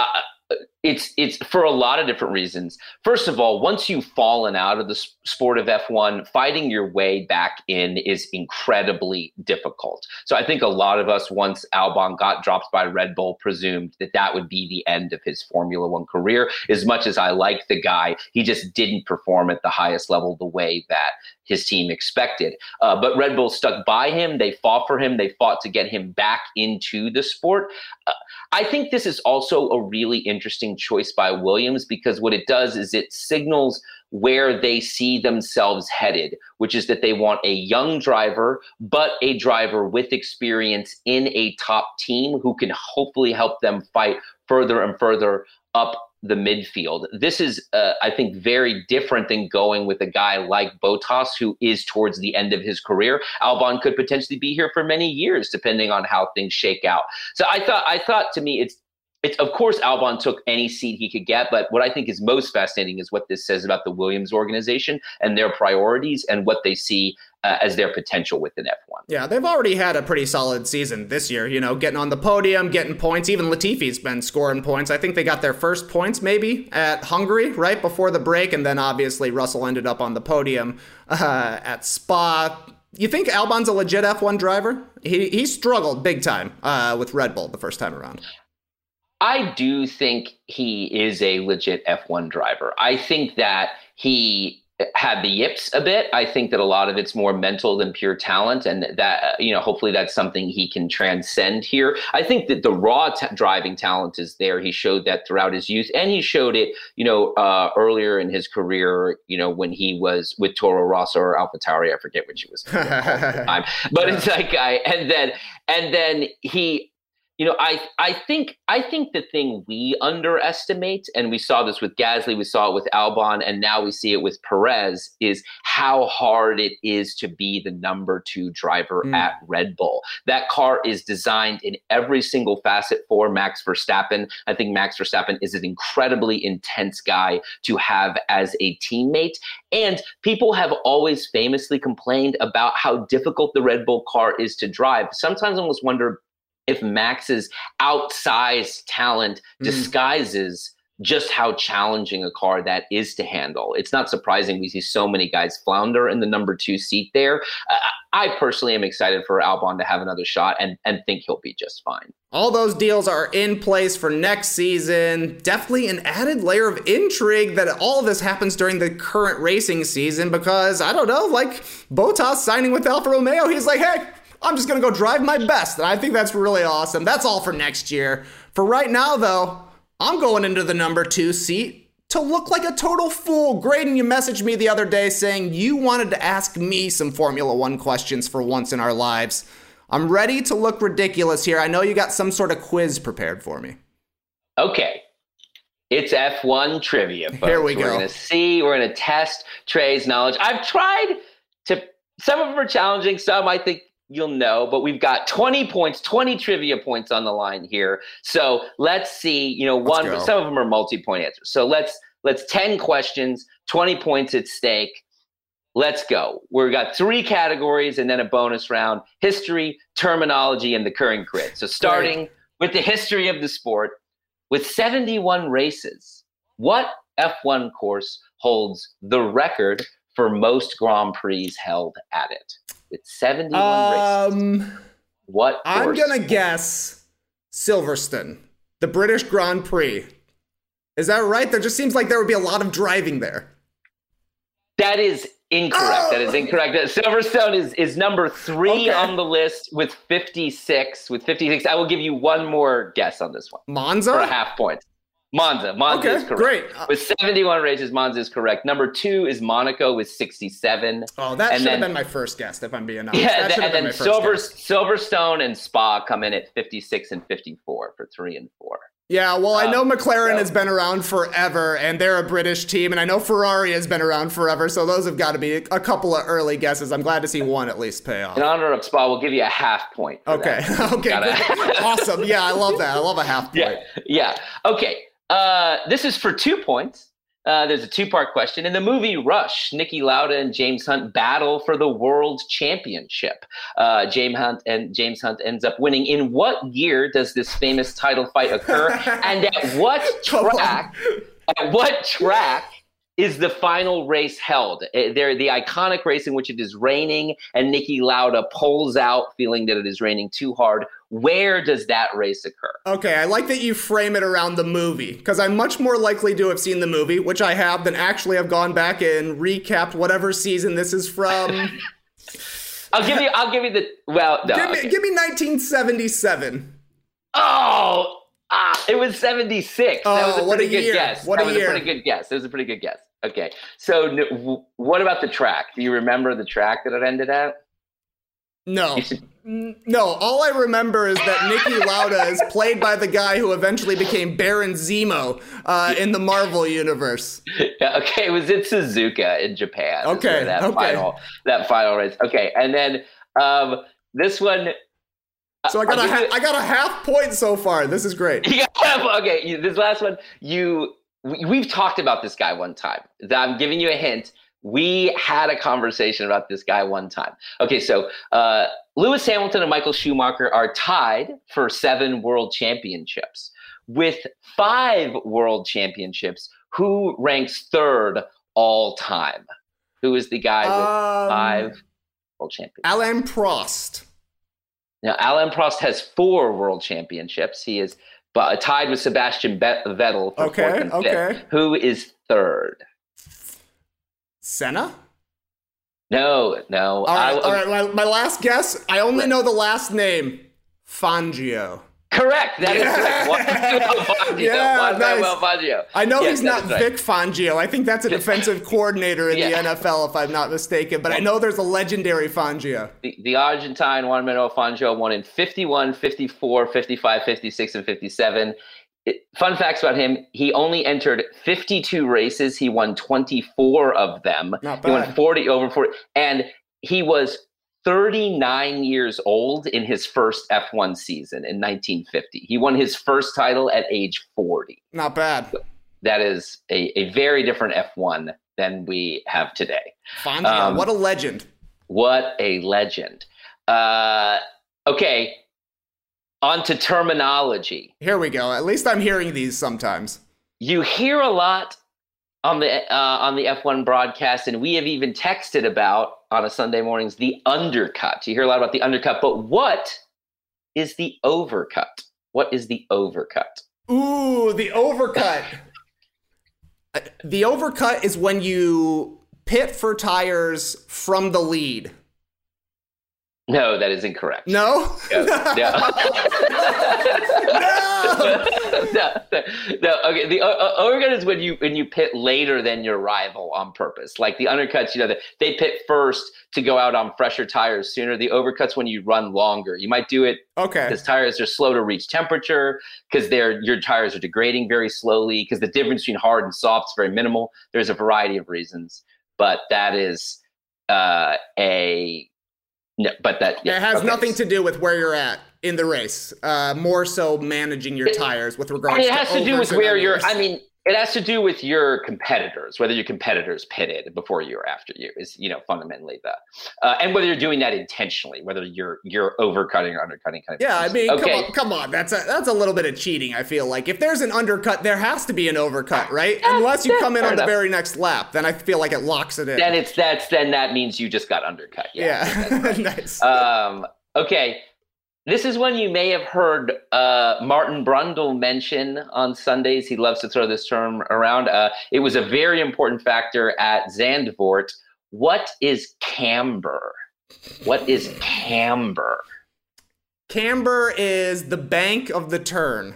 It's for a lot of different reasons. First of all, once you've fallen out of the sport of F1, fighting your way back in is incredibly difficult. So I think a lot of us, once Albon got dropped by Red Bull, presumed that would be the end of his Formula One career. As much as I like the guy, he just didn't perform at the highest level the way that his team expected. But Red Bull stuck by him. They fought for him. They fought to get him back into the sport. I think this is also a really interesting choice by Williams, because what it does is it signals where they see themselves headed, which is that they want a young driver, but a driver with experience in a top team who can hopefully help them fight further and further up the midfield. This is, I think, very different than going with a guy like Bottas, who is towards the end of his career. Albon could potentially be here for many years, depending on how things shake out. So I thought to me, it's of course Albon took any seat he could get, but what I think is most fascinating is what this says about the Williams organization and their priorities and what they see as their potential within F1. Yeah, they've already had a pretty solid season this year, getting on the podium, getting points. Even Latifi's been scoring points. I think they got their first points maybe at Hungary right before the break, and then obviously Russell ended up on the podium at Spa. You think Albon's a legit F1 driver? He struggled big time with Red Bull the first time around. I do think he is a legit F1 driver. I think that he had the yips a bit. I think that a lot of it's more mental than pure talent, and that hopefully that's something he can transcend here. I think that the raw driving talent is there. He showed that throughout his youth, and he showed it earlier in his career, when he was with Toro Rosso or AlphaTauri. I forget which he was at the time, but it's like and then he. I think the thing we underestimate, and we saw this with Gasly, we saw it with Albon, and now we see it with Perez, is how hard it is to be the number 2 driver at Red Bull. That car is designed in every single facet for Max Verstappen. I think Max Verstappen is an incredibly intense guy to have as a teammate. And people have always famously complained about how difficult the Red Bull car is to drive. Sometimes I almost wonder if Max's outsized talent disguises just how challenging a car that is to handle. It's not surprising we see so many guys flounder in the number 2 seat there. I personally am excited for Albon to have another shot and think he'll be just fine. All those deals are in place for next season. Definitely an added layer of intrigue that all of this happens during the current racing season, because, I don't know, like Bottas signing with Alfa Romeo, he's like, hey, I'm just going to go drive my best. And I think that's really awesome. That's all for next year. For right now, though, I'm going into the number 2 seat to look like a total fool. Graydon, you messaged me the other day saying you wanted to ask me some Formula One questions for once in our lives. I'm ready to look ridiculous here. I know you got some sort of quiz prepared for me. Okay. It's F1 trivia, folks. Here we go. We're going to test Trey's knowledge. I've tried to, some of them are challenging, some I think you'll know, but we've got 20 points, 20 trivia points on the line here. So let's see, some of them are multi-point answers. So let's 10 questions, 20 points at stake. Let's go. We've got 3 categories and then a bonus round: history, terminology, and the current grid. So starting with the history of the sport, with 71 races, what F1 course holds the record for most Grand Prix held at it? With 71 races. What course? I'm going to guess Silverstone, the British Grand Prix. Is that right? There just seems like there would be a lot of driving there. That is incorrect. That is incorrect. Silverstone is number 3 on the list with 56. I will give you one more guess on this one. Monza? For a half point. Monza is correct. Great. With 71 races, Monza is correct. Number 2 is Monaco with 67. Oh, that should have been my first guess, if I'm being honest. Yeah, and then Silverstone and Spa come in at 56 and 54 for 3 and 4. Yeah, well, I know McLaren has been around forever, and they're a British team, and I know Ferrari has been around forever, so those have got to be a couple of early guesses. I'm glad to see one at least pay off. In honor of Spa, we'll give you a half point. Okay, awesome. Yeah, I love that. I love a half point. Yeah. Okay, this is for 2 points. There's a 2-part question. In the movie Rush, Niki Lauda and James Hunt battle for the world championship. James Hunt ends up winning. In what year does this famous title fight occur? And at what track is the final race held? They're the iconic race in which it is raining and Niki Lauda pulls out feeling that it is raining too hard. Where does that race occur? Okay, I like that you frame it around the movie, because I'm much more likely to have seen the movie, which I have, than actually have gone back and recapped whatever season this is from. I'll give you the, well, no. Give me 1977. Oh, it was 76. That was a pretty good guess. That was a pretty good guess. It was a pretty good guess. Okay, so what about the track? Do you remember the track that it ended at? No. No, all I remember is that Niki Lauda is played by the guy who eventually became Baron Zemo in the Marvel universe. Yeah, okay, it was in Suzuka in Japan. Okay, that final race. Okay, and then this one. So I got a half point so far. This is great. Okay, this last one, we've talked about this guy one time. I'm giving you a hint. We had a conversation about this guy one time. Okay, so Lewis Hamilton and Michael Schumacher are tied for 7 world championships. With 5 world championships, who ranks 3rd all time? Who is the guy with 5 world championships? Alain Prost. Now, Alain Prost has 4 world championships. He is tied with Sebastian Vettel for 4th and 5th. Who is 3rd? Senna? No. All right. My last guess. I only know the last name. Fangio. Correct. That is correct. Juan Manuel Fangio. I know he's not Vic Fangio. I think that's a defensive coordinator in the NFL, if I'm not mistaken. But I know there's a legendary Fangio. The Argentine Juan Manuel Fangio won in 51, 54, 55, 56, and 57. Fun facts about him, he only entered 52 races. He won 24 of them. Not bad. He won over 40. And he was 39 years old in his first F1 season in 1950. He won his first title at age 40. Not bad. So that is a very different F1 than we have today. Fangio, what a legend. What a legend. Okay. On to terminology. Here we go. At least I'm hearing these sometimes. You hear a lot on the F1 broadcast, and we have even texted about on a Sunday mornings the undercut. You hear a lot about the undercut, but what is the overcut? What is the overcut? Ooh, the overcut. The overcut is when you pit for tires from the lead. No, that is incorrect. No? No. No. Okay, the overcut is when you pit later than your rival on purpose. Like the undercuts, they pit first to go out on fresher tires sooner. The overcut's when you run longer. You might do it because tires are slow to reach temperature, because your tires are degrading very slowly, because the difference between hard and soft is very minimal. There's a variety of reasons, but that is No, but it has nothing to do with where you're at in the race. More so managing your tires with regards to. It has to do with where you're. I mean, it has to do with your competitors, whether your competitors pitted before you or after you is, fundamentally and whether you're doing that intentionally, whether you're overcutting or undercutting. Yeah, I mean, come on, that's a little bit of cheating. I feel like if there's an undercut, there has to be an overcut, right? Unless you come in on the very next lap, then I feel like it locks it in. Then that means you just got undercut. Yeah. Nice. Okay. This is one you may have heard Martin Brundle mention on Sundays. He loves to throw this term around. It was a very important factor at Zandvoort. What is camber? What is camber? Camber is the bank of the turn.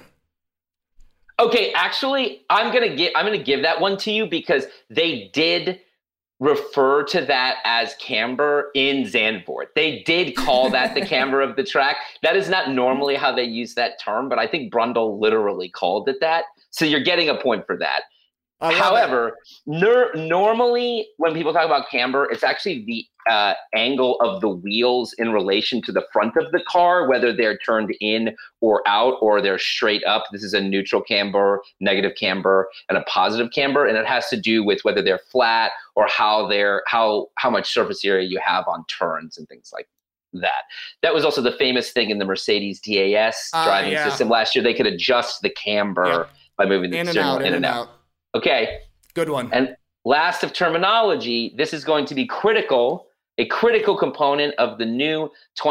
Okay, actually, I'm gonna give that one to you because they did refer to that as camber in Zandvoort. They did call that the camber of the track. That is not normally how they use that term, but I think Brundle literally called it that. So you're getting a point for that. However, normally when people talk about camber, it's actually the angle of the wheels in relation to the front of the car, whether they're turned in or out or they're straight up. This is a neutral camber, negative camber, and a positive camber, and it has to do with whether they're flat or how much surface area you have on turns and things like that. That was also the famous thing in the Mercedes DAS driving system last year. They could adjust the camber by moving the steering wheel in and out. Okay. Good one. And last of terminology, this is going to be a critical component of the new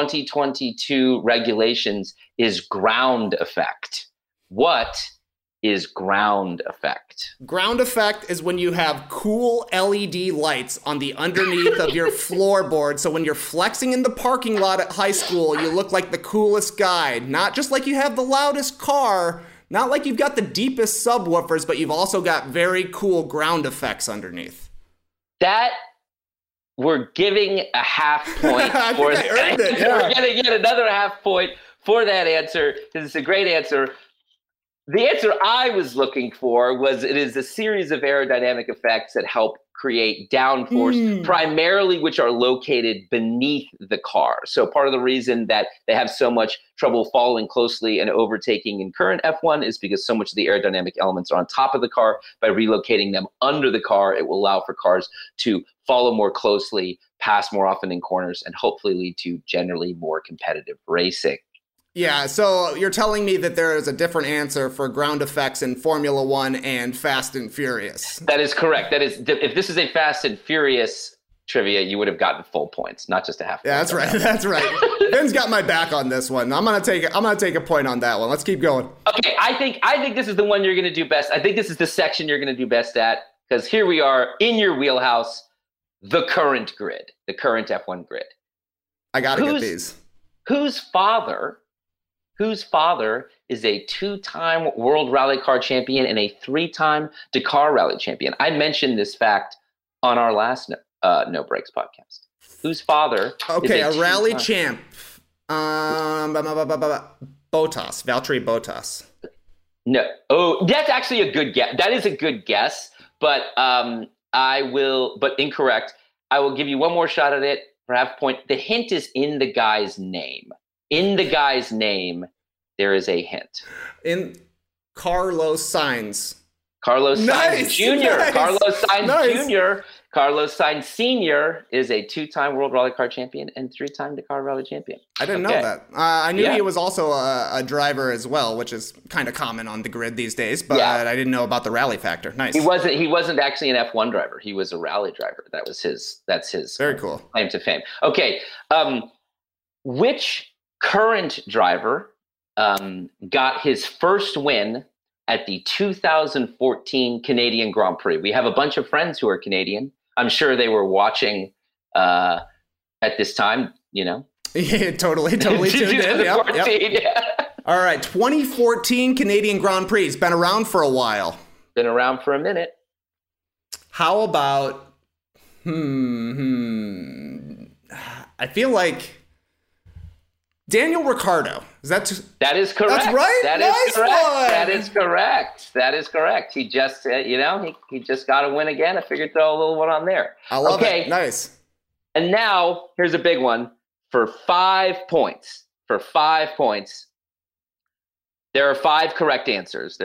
2022 regulations is ground effect. What is ground effect? Ground effect is when you have cool LED lights on the underneath of your floorboard. So when you're flexing in the parking lot at high school, you look like the coolest guy. Not just like you have the loudest car, not like you've got the deepest subwoofers, but you've also got very cool ground effects underneath. That we're giving a half point for that. We're going to get another half point for that answer because it's a great answer. The answer I was looking for was it is a series of aerodynamic effects that help create downforce, primarily which are located beneath the car. So part of the reason that they have so much trouble following closely and overtaking in current F1 is because so much of the aerodynamic elements are on top of the car. By relocating them under the car, it will allow for cars to follow more closely, pass more often in corners, and hopefully lead to generally more competitive racing. Yeah, so you're telling me that there is a different answer for ground effects in Formula One and Fast and Furious. That is correct. That is, if this is a Fast and Furious trivia, you would have gotten full points, not just a half point. Yeah, that's right. That's right. Ben's got my back on this one. I'm gonna take a point on that one. Let's keep going. Okay, I think this is the one you're gonna do best. I think this is the section you're gonna do best at, because here we are in your wheelhouse, the current grid, the current F1 grid. I gotta get these. Whose father is a 2-time World Rally Car champion and a 3-time Dakar Rally champion? I mentioned this fact on our last No Breaks podcast. Whose father is a rally champ. Bottas, Valtteri Bottas. No. Oh, that's actually a good guess. That is a good guess, but incorrect. I will give you one more shot at it for half point. The hint is in the guy's name. In the guy's name, there is a hint. In Carlos Sainz. Carlos Sainz Jr. Nice. Carlos Sainz Jr. Carlos Sainz Sr. is a 2-time World Rally Car champion and 3-time Dakar Rally champion. I didn't know that. I knew he was also a driver as well, which is kind of common on the grid these days, but I didn't know about the rally factor. Nice. He wasn't actually an F1 driver. He was a rally driver. That's his very cool claim to fame. Okay. Which current driver got his first win at the 2014 Canadian Grand Prix? We have a bunch of friends who are Canadian. I'm sure they were watching at this time, you know. Yeah, totally tuned in. Yep. Yeah. All right, 2014 Canadian Grand Prix. It's been around for a while. Been around for a minute. How about, I feel like Daniel Ricciardo. That is correct. That's right. That is correct. That is correct. He just, he just got a win again. I figured throw a little one on there. I love it. Nice. And now here's a big one for 5 points. For 5 points, there are 5 correct answers.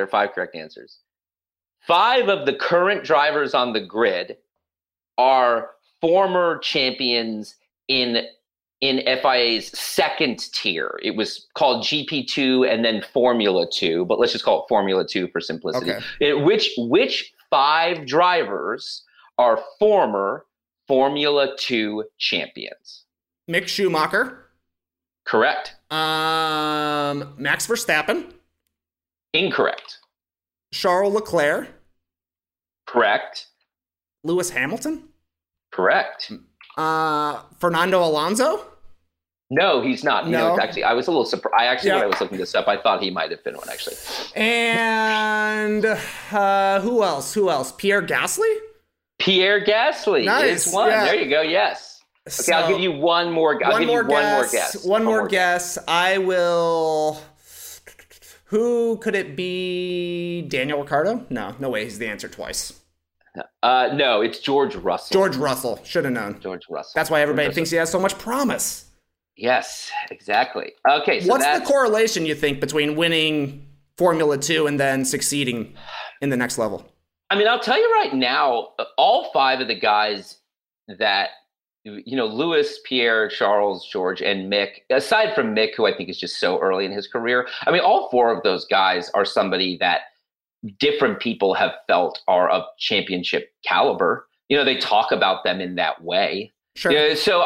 5 of the current drivers on the grid are former champions in FIA's second tier. It was called GP2 and then Formula 2, but let's just call it Formula 2 for simplicity. Okay. Which 5 drivers are former Formula 2 champions? Mick Schumacher. Correct. Max Verstappen. Incorrect. Charles Leclerc. Correct. Lewis Hamilton. Correct. Fernando Alonso. No, he's not. No. You know, actually, I was a little surprised. When I was looking this up, I thought he might have been one, actually. And who else? Pierre Gasly? Pierre Gasly Nice. is one. Yeah. There you go. Yes. Okay, I'll give you one more guess. One more guess. I will. Who could it be? Daniel Ricciardo? No way. He's the answer twice. No, it's George Russell. George Russell. Should have known. George Russell. That's why everybody thinks he has so much promise. Yes, exactly. Okay, so what's the correlation, you think, between winning Formula 2 and then succeeding in the next level? I mean, I'll tell you right now, all five of the guys that, you know, Lewis, Pierre, Charles, George, and Mick, aside from Mick, who I think is just so early in his career, I mean, all four of those guys are somebody that different people have felt are of championship caliber. You know, they talk about them in that way. Sure. You know, so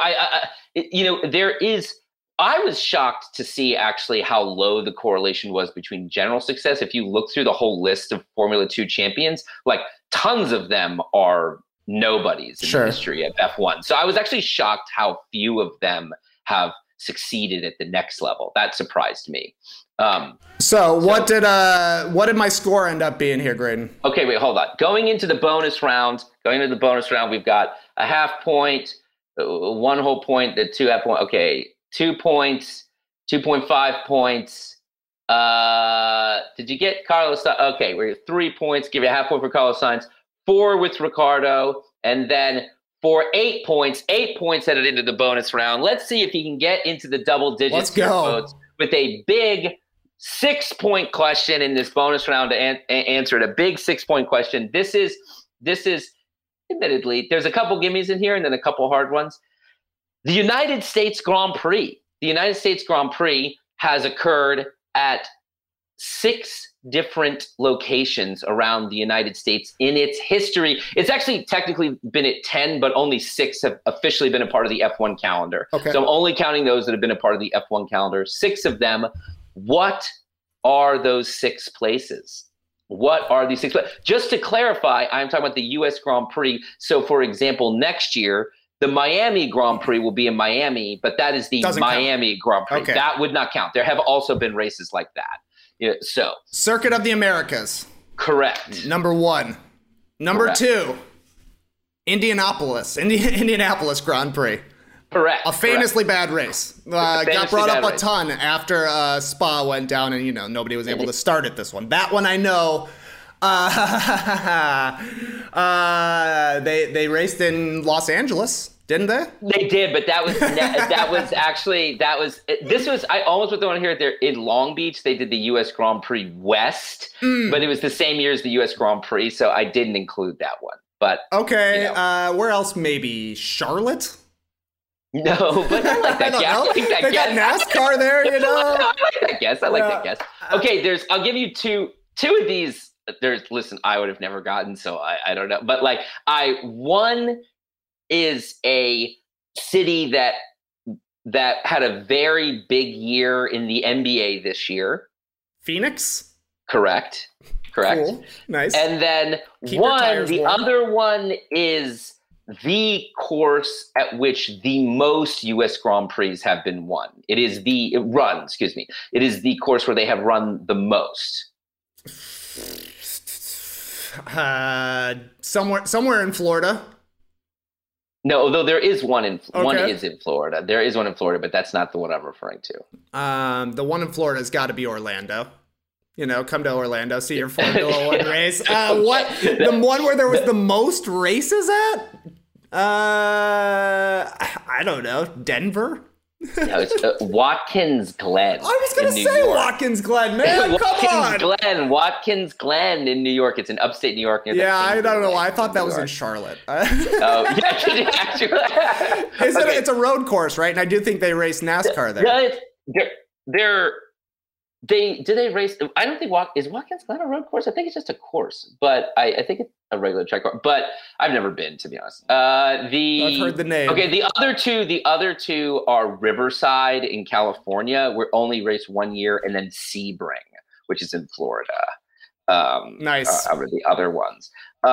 I was shocked to see actually how low the correlation was between general success. If you look through the whole list of Formula 2 champions, like tons of them are nobodies in the history of F1. So I was actually shocked how few of them have succeeded at the next level. That surprised me. So what did my score end up being here, Graydon? Okay, wait, hold on. Going into the bonus round, we've got a half point, 1 whole point, the 2 half point. Okay, 2 points, 2.5 points. Did you get Carlos? Okay, we're 3 points. Give you a half point for Carlos Sainz, 4 with Ricardo, and then for 8 points headed into the bonus round. Let's see if he can get into the double digits. Let's go. Votes with a big 6-point question in this bonus round to answer it. A big 6-point question. This is admittedly, there's a couple gimmies in here and then a couple hard ones. The United States Grand Prix. The United States Grand Prix has occurred at 6 different locations around the United States in its history. It's actually technically been at 10, but only 6 have officially been a part of the F1 calendar. Okay. So I'm only counting those that have been a part of the F1 calendar. 6 of them. What are those 6 places? What are these 6 places? Just to clarify, I'm talking about the U.S. Grand Prix. So, for example, next year, the Miami Grand Prix will be in Miami, but that is the Miami Grand Prix. Okay. That would not count. There have also been races like that. Yeah, so Circuit of the Americas. Correct. Number 1. Number 2. Indianapolis Grand Prix. Correct. A famously bad race. Got brought up a ton after Spa went down and, nobody was able to start at this one. That one I know. They raced in Los Angeles, didn't they? They did, but I almost put the one here. They're in Long Beach. They did the U.S. Grand Prix West, but it was the same year as the U.S. Grand Prix, so I didn't include that one. But okay, where else? Maybe Charlotte. No, but I like that guess. They got NASCAR there, I like that guess. Okay, I'll give you two of these. Listen, I would have never gotten, so I don't know. But one is a city that had a very big year in the NBA this year. Phoenix? Correct. Cool. Nice. And then other one is the course at which the most U.S. Grand Prix have been won. It is the course where they have run the most. Somewhere in Florida. No, although there is one one is in Florida. There is one in Florida, but that's not the one I'm referring to. The one in Florida has got to be Orlando. Come to Orlando, see your Formula 1 race. The one where there was the most races at? I don't know. Denver? No, it's Watkins Glen. I was going to say Watkins Glen, man. Watkins Glen in New York. It's in upstate New York. Yeah, I don't know why. I thought that was in Charlotte. Oh, yeah, actually. It's a road course, right? And I do think they race NASCAR there. They're Do they race? I don't think is Watkins Glen a road course? I think it's just a course, but I think it's a regular track course. But I've never been, to be honest. I've heard the name. Okay, the other two are Riverside in California. We're only raced 1 year, and then Sebring, which is in Florida. Nice. Are the other ones.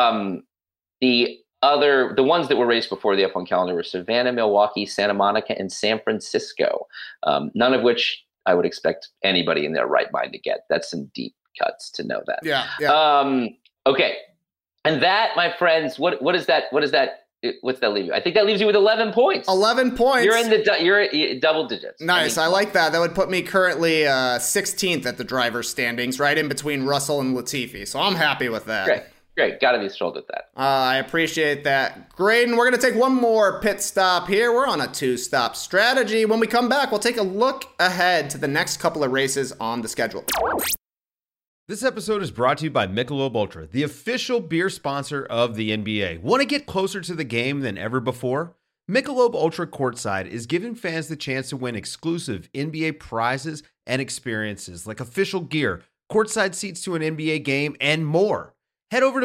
The ones that were raced before the F1 calendar were Savannah, Milwaukee, Santa Monica, and San Francisco. None of which I would expect anybody in their right mind to get. That's some deep cuts to know that. Yeah. Okay. And that, my friends, what does that leave you? I think that leaves you with 11 points. 11 points. You're double digits. Nice. I like that. That would put me currently 16th at the driver's standings, right in between Russell and Latifi. So I'm happy with that. Great. Got to be thrilled with that. I appreciate that. Graydon, we're going to take one more pit stop here. We're on a 2-stop strategy. When we come back, we'll take a look ahead to the next couple of races on the schedule. This episode is brought to you by Michelob Ultra, the official beer sponsor of the NBA. Want to get closer to the game than ever before? Michelob Ultra Courtside is giving fans the chance to win exclusive NBA prizes and experiences like official gear, courtside seats to an NBA game, and more. Head over to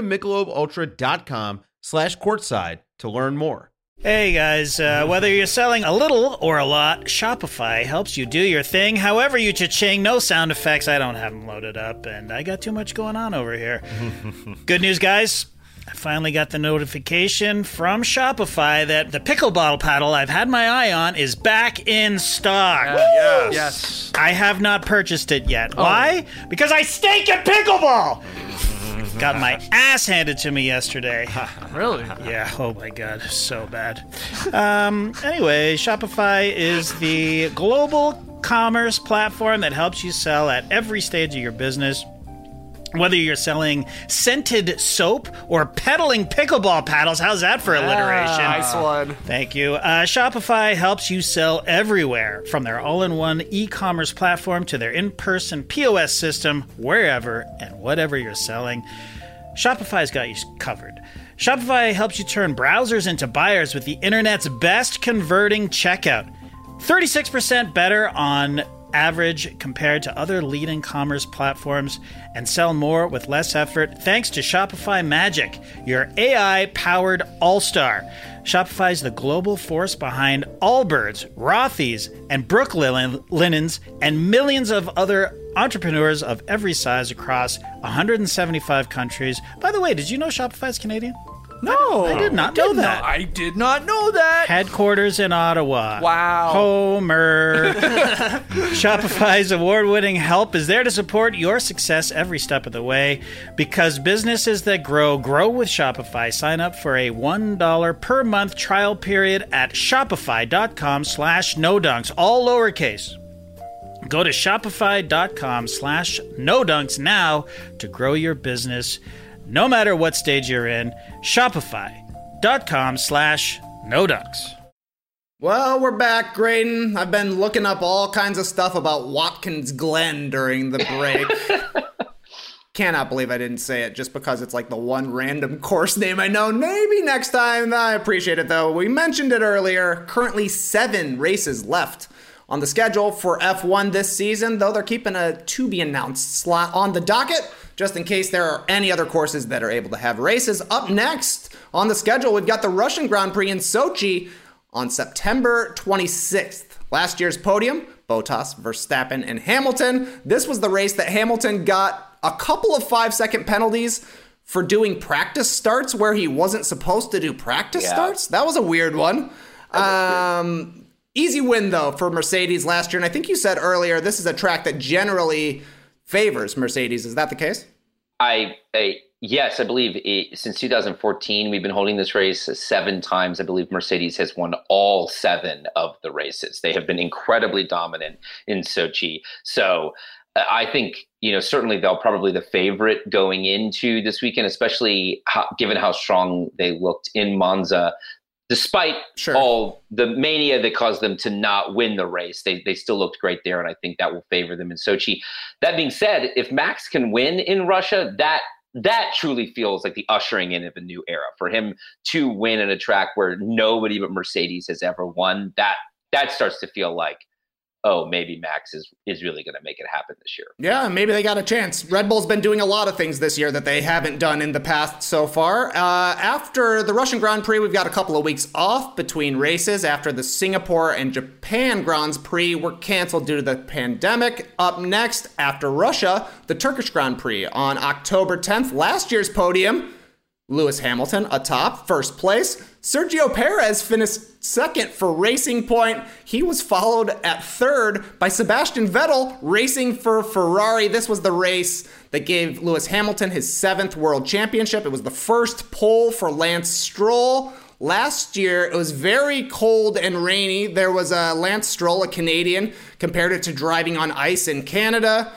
MichelobUltra.com/courtside to learn more. Hey guys, whether you're selling a little or a lot, Shopify helps you do your thing however you cha-ching. No sound effects, I don't have them loaded up, and I got too much going on over here. Good news, guys. I finally got the notification from Shopify that the pickle bottle paddle I've had my eye on is back in stock. Yes. I have not purchased it yet. Why? Because I stink at pickleball! Got my ass handed to me yesterday. Really? Yeah, oh my god, so bad. Anyway, Shopify is the global commerce platform that helps you sell at every stage of your business. Whether you're selling scented soap or peddling pickleball paddles, how's that for alliteration? Nice one. Thank you. Shopify helps you sell everywhere, from their all-in-one e-commerce platform to their in-person POS system, wherever and whatever you're selling. Shopify's got you covered. Shopify helps you turn browsers into buyers with the internet's best converting checkout. 36% better on average compared to other leading commerce platforms, and sell more with less effort thanks to Shopify Magic, your AI-powered all-star. Shopify is the global force behind Allbirds, Rothy's, and Brooklinens, and millions of other entrepreneurs of every size across 175 countries. By the way, did you know Shopify's Canadian? No. I did not know that. I did not know that. Headquarters in Ottawa. Wow. Homer. Shopify's award-winning help is there to support your success every step of the way, because businesses that grow with Shopify. Sign up for a $1 per month trial period at shopify.com/nodunks, all lowercase. Go to shopify.com/nodunks now to grow your business. No matter what stage you're in, shopify.com/nodunks. Well, we're back, Graydon. I've been looking up all kinds of stuff about Watkins Glen during the break. Cannot believe I didn't say it just because it's like the one random course name I know. Maybe next time. I appreciate it, though. We mentioned it earlier. Currently 7 races left on the schedule for F1 this season, though they're keeping a to-be-announced slot on the docket, just in case there are any other courses that are able to have races. Up next on the schedule, we've got the Russian Grand Prix in Sochi on September 26th. Last year's podium, Bottas, Verstappen, and Hamilton. This was the race that Hamilton got a couple of 5-second penalties for doing practice starts where he wasn't supposed to do practice starts. That was a weird one. Easy win, though, for Mercedes last year. And I think you said earlier, this is a track that generally favors Mercedes. Is that the case? Yes, I believe since 2014, we've been holding this race 7 times. I believe Mercedes has won all 7 of the races. They have been incredibly dominant in Sochi. So I think, certainly they'll probably the favorite going into this weekend, especially given how strong they looked in Monza. Despite all the mania that caused them to not win the race, they still looked great there, and I think that will favor them in Sochi. That being said, if Max can win in Russia, that truly feels like the ushering in of a new era. For him to win at a track where nobody but Mercedes has ever won, that starts to feel like oh, maybe Max is really going to make it happen this year. Yeah, maybe they got a chance. Red Bull's been doing a lot of things this year that they haven't done in the past so far. After the Russian Grand Prix, we've got a couple of weeks off between races after the Singapore and Japan Grand Prix were canceled due to the pandemic. Up next, after Russia, the Turkish Grand Prix on October 10th. Last year's podium, Lewis Hamilton atop, first place. Sergio Perez finished second for Racing Point. He was followed at third by Sebastian Vettel racing for Ferrari. This was the race that gave Lewis Hamilton his 7th world championship. It was the first pole for Lance Stroll. Last year, it was very cold and rainy. There was Lance Stroll, a Canadian, compared it to driving on ice in Canada.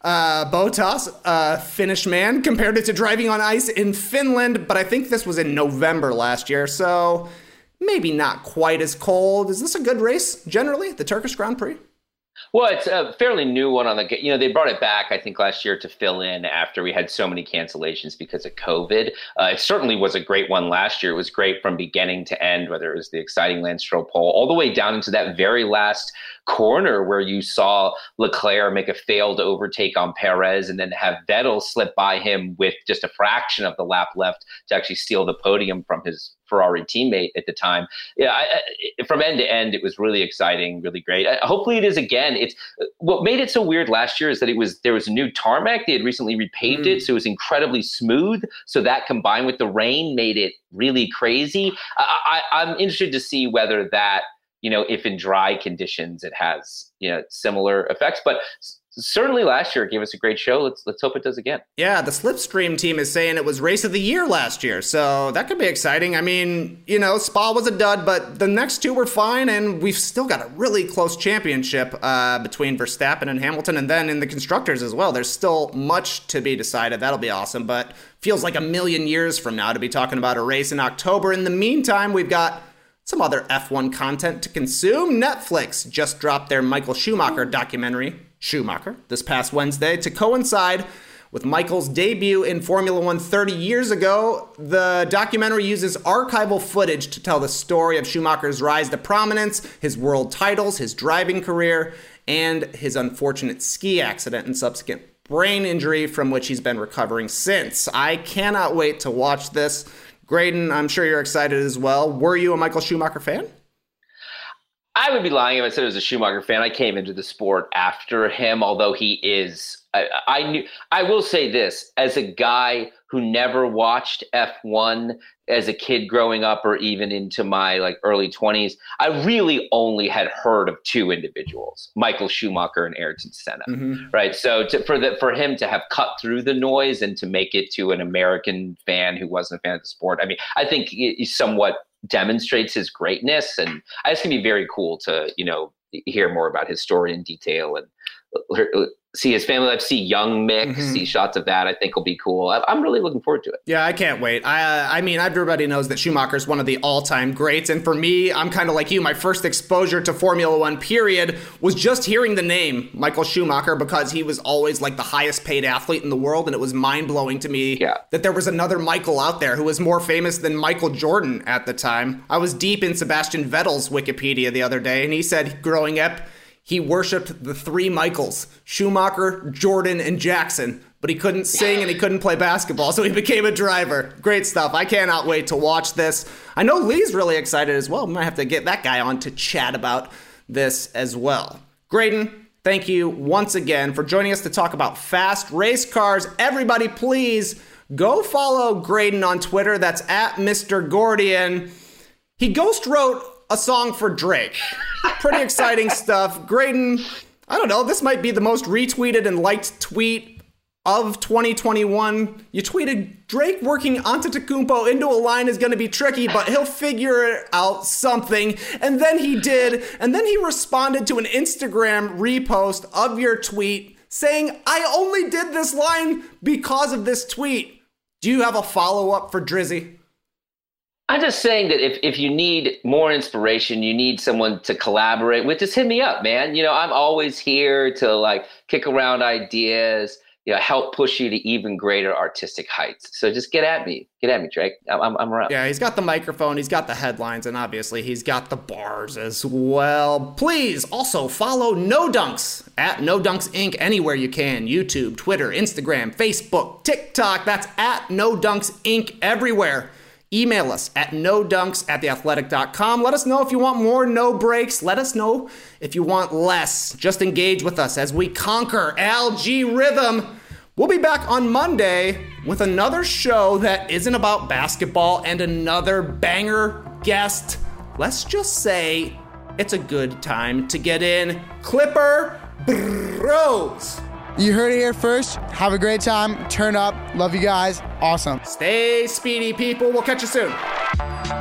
Bottas, Finnish man, compared it to driving on ice in Finland, but I think this was in November last year, so maybe not quite as cold. Is this a good race, generally, the Turkish Grand Prix? Well, it's a fairly new one they brought it back, I think, last year to fill in after we had so many cancellations because of COVID. It certainly was a great one last year. It was great from beginning to end, whether it was the exciting Lance Stroll pole, all the way down into that very last corner where you saw Leclerc make a failed overtake on Perez and then have Vettel slip by him with just a fraction of the lap left to actually steal the podium from his Ferrari teammate at the time. Yeah, from end to end, it was really exciting, really great. Hopefully it is again. It's what made it so weird last year is that there was a new tarmac. They had recently repaved it, so it was incredibly smooth. So that combined with the rain made it really crazy. I'm interested to see whether that, if in dry conditions it has, similar effects. But certainly last year it gave us a great show. Let's hope it does again. Yeah, the Slipstream team is saying it was race of the year last year, so that could be exciting. I mean, Spa was a dud, but the next two were fine, and we've still got a really close championship between Verstappen and Hamilton, and then in the constructors as well. There's still much to be decided. That'll be awesome, but feels like a million years from now to be talking about a race in October. In the meantime, we've got some other F1 content to consume. Netflix just dropped their Michael Schumacher documentary, Schumacher, this past Wednesday to coincide with Michael's debut in Formula One 30 years ago. The documentary uses archival footage to tell the story of Schumacher's rise to prominence, his world titles, his driving career, and his unfortunate ski accident and subsequent brain injury from which he's been recovering since. I cannot wait to watch this. Graydon, I'm sure you're excited as well. Were you a Michael Schumacher fan? I would be lying if I said I was a Schumacher fan. I came into the sport after him, although he is. I will say this, as a guy who never watched F1 as a kid growing up or even into my early 20s, I really only had heard of two individuals, Michael Schumacher and Ayrton Senna, right? So for him to have cut through the noise and to make it to an American fan who wasn't a fan of the sport, I think he somewhat demonstrates his greatness, and I just can be very cool to hear more about his story in detail and see his family life, see young Mick, see shots of that. I think will be cool. I'm really looking forward to it. Yeah, I can't wait. I mean, everybody knows that Schumacher is one of the all-time greats, and for me, I'm kind of like you. My first exposure to Formula One, period, was just hearing the name Michael Schumacher because he was always the highest paid athlete in the world, and it was mind-blowing to me that there was another Michael out there who was more famous than Michael Jordan at the time. I was deep in Sebastian Vettel's Wikipedia the other day, and he said growing up, he worshipped the three Michaels, Schumacher, Jordan, and Jackson, but he couldn't sing and he couldn't play basketball, so he became a driver. Great stuff. I cannot wait to watch this. I know Lee's really excited as well. We might have to get that guy on to chat about this as well. Graydon, thank you once again for joining us to talk about fast race cars. Everybody, please go follow Graydon on Twitter. That's at Mr. Gordian. He ghost wrote a song for Drake. Pretty exciting stuff. Graydon, I don't know, this might be the most retweeted and liked tweet of 2021. You tweeted, Drake working Antetokounmpo into a line is going to be tricky, but he'll figure out something. And then he did. And then he responded to an Instagram repost of your tweet saying, I only did this line because of this tweet. Do you have a follow-up for Drizzy? I'm just saying that if you need more inspiration, you need someone to collaborate with, just hit me up, man. I'm always here to kick around ideas, help push you to even greater artistic heights. So just get at me, Drake. I'm around. Yeah, he's got the microphone, he's got the headlines, and obviously he's got the bars as well. Please also follow No Dunks at No Dunks Inc. anywhere you can. YouTube, Twitter, Instagram, Facebook, TikTok. That's at No Dunks Inc. everywhere. Email us at nodunks@theathletic.com. Let us know if you want more no breaks. Let us know if you want less. Just engage with us as we conquer algorithm. We'll be back on Monday with another show that isn't about basketball and another banger guest. Let's just say it's a good time to get in. Clipper Bros. You heard it here first. Have a great time. Turn up. Love you guys. Awesome. Stay speedy, people. We'll catch you soon.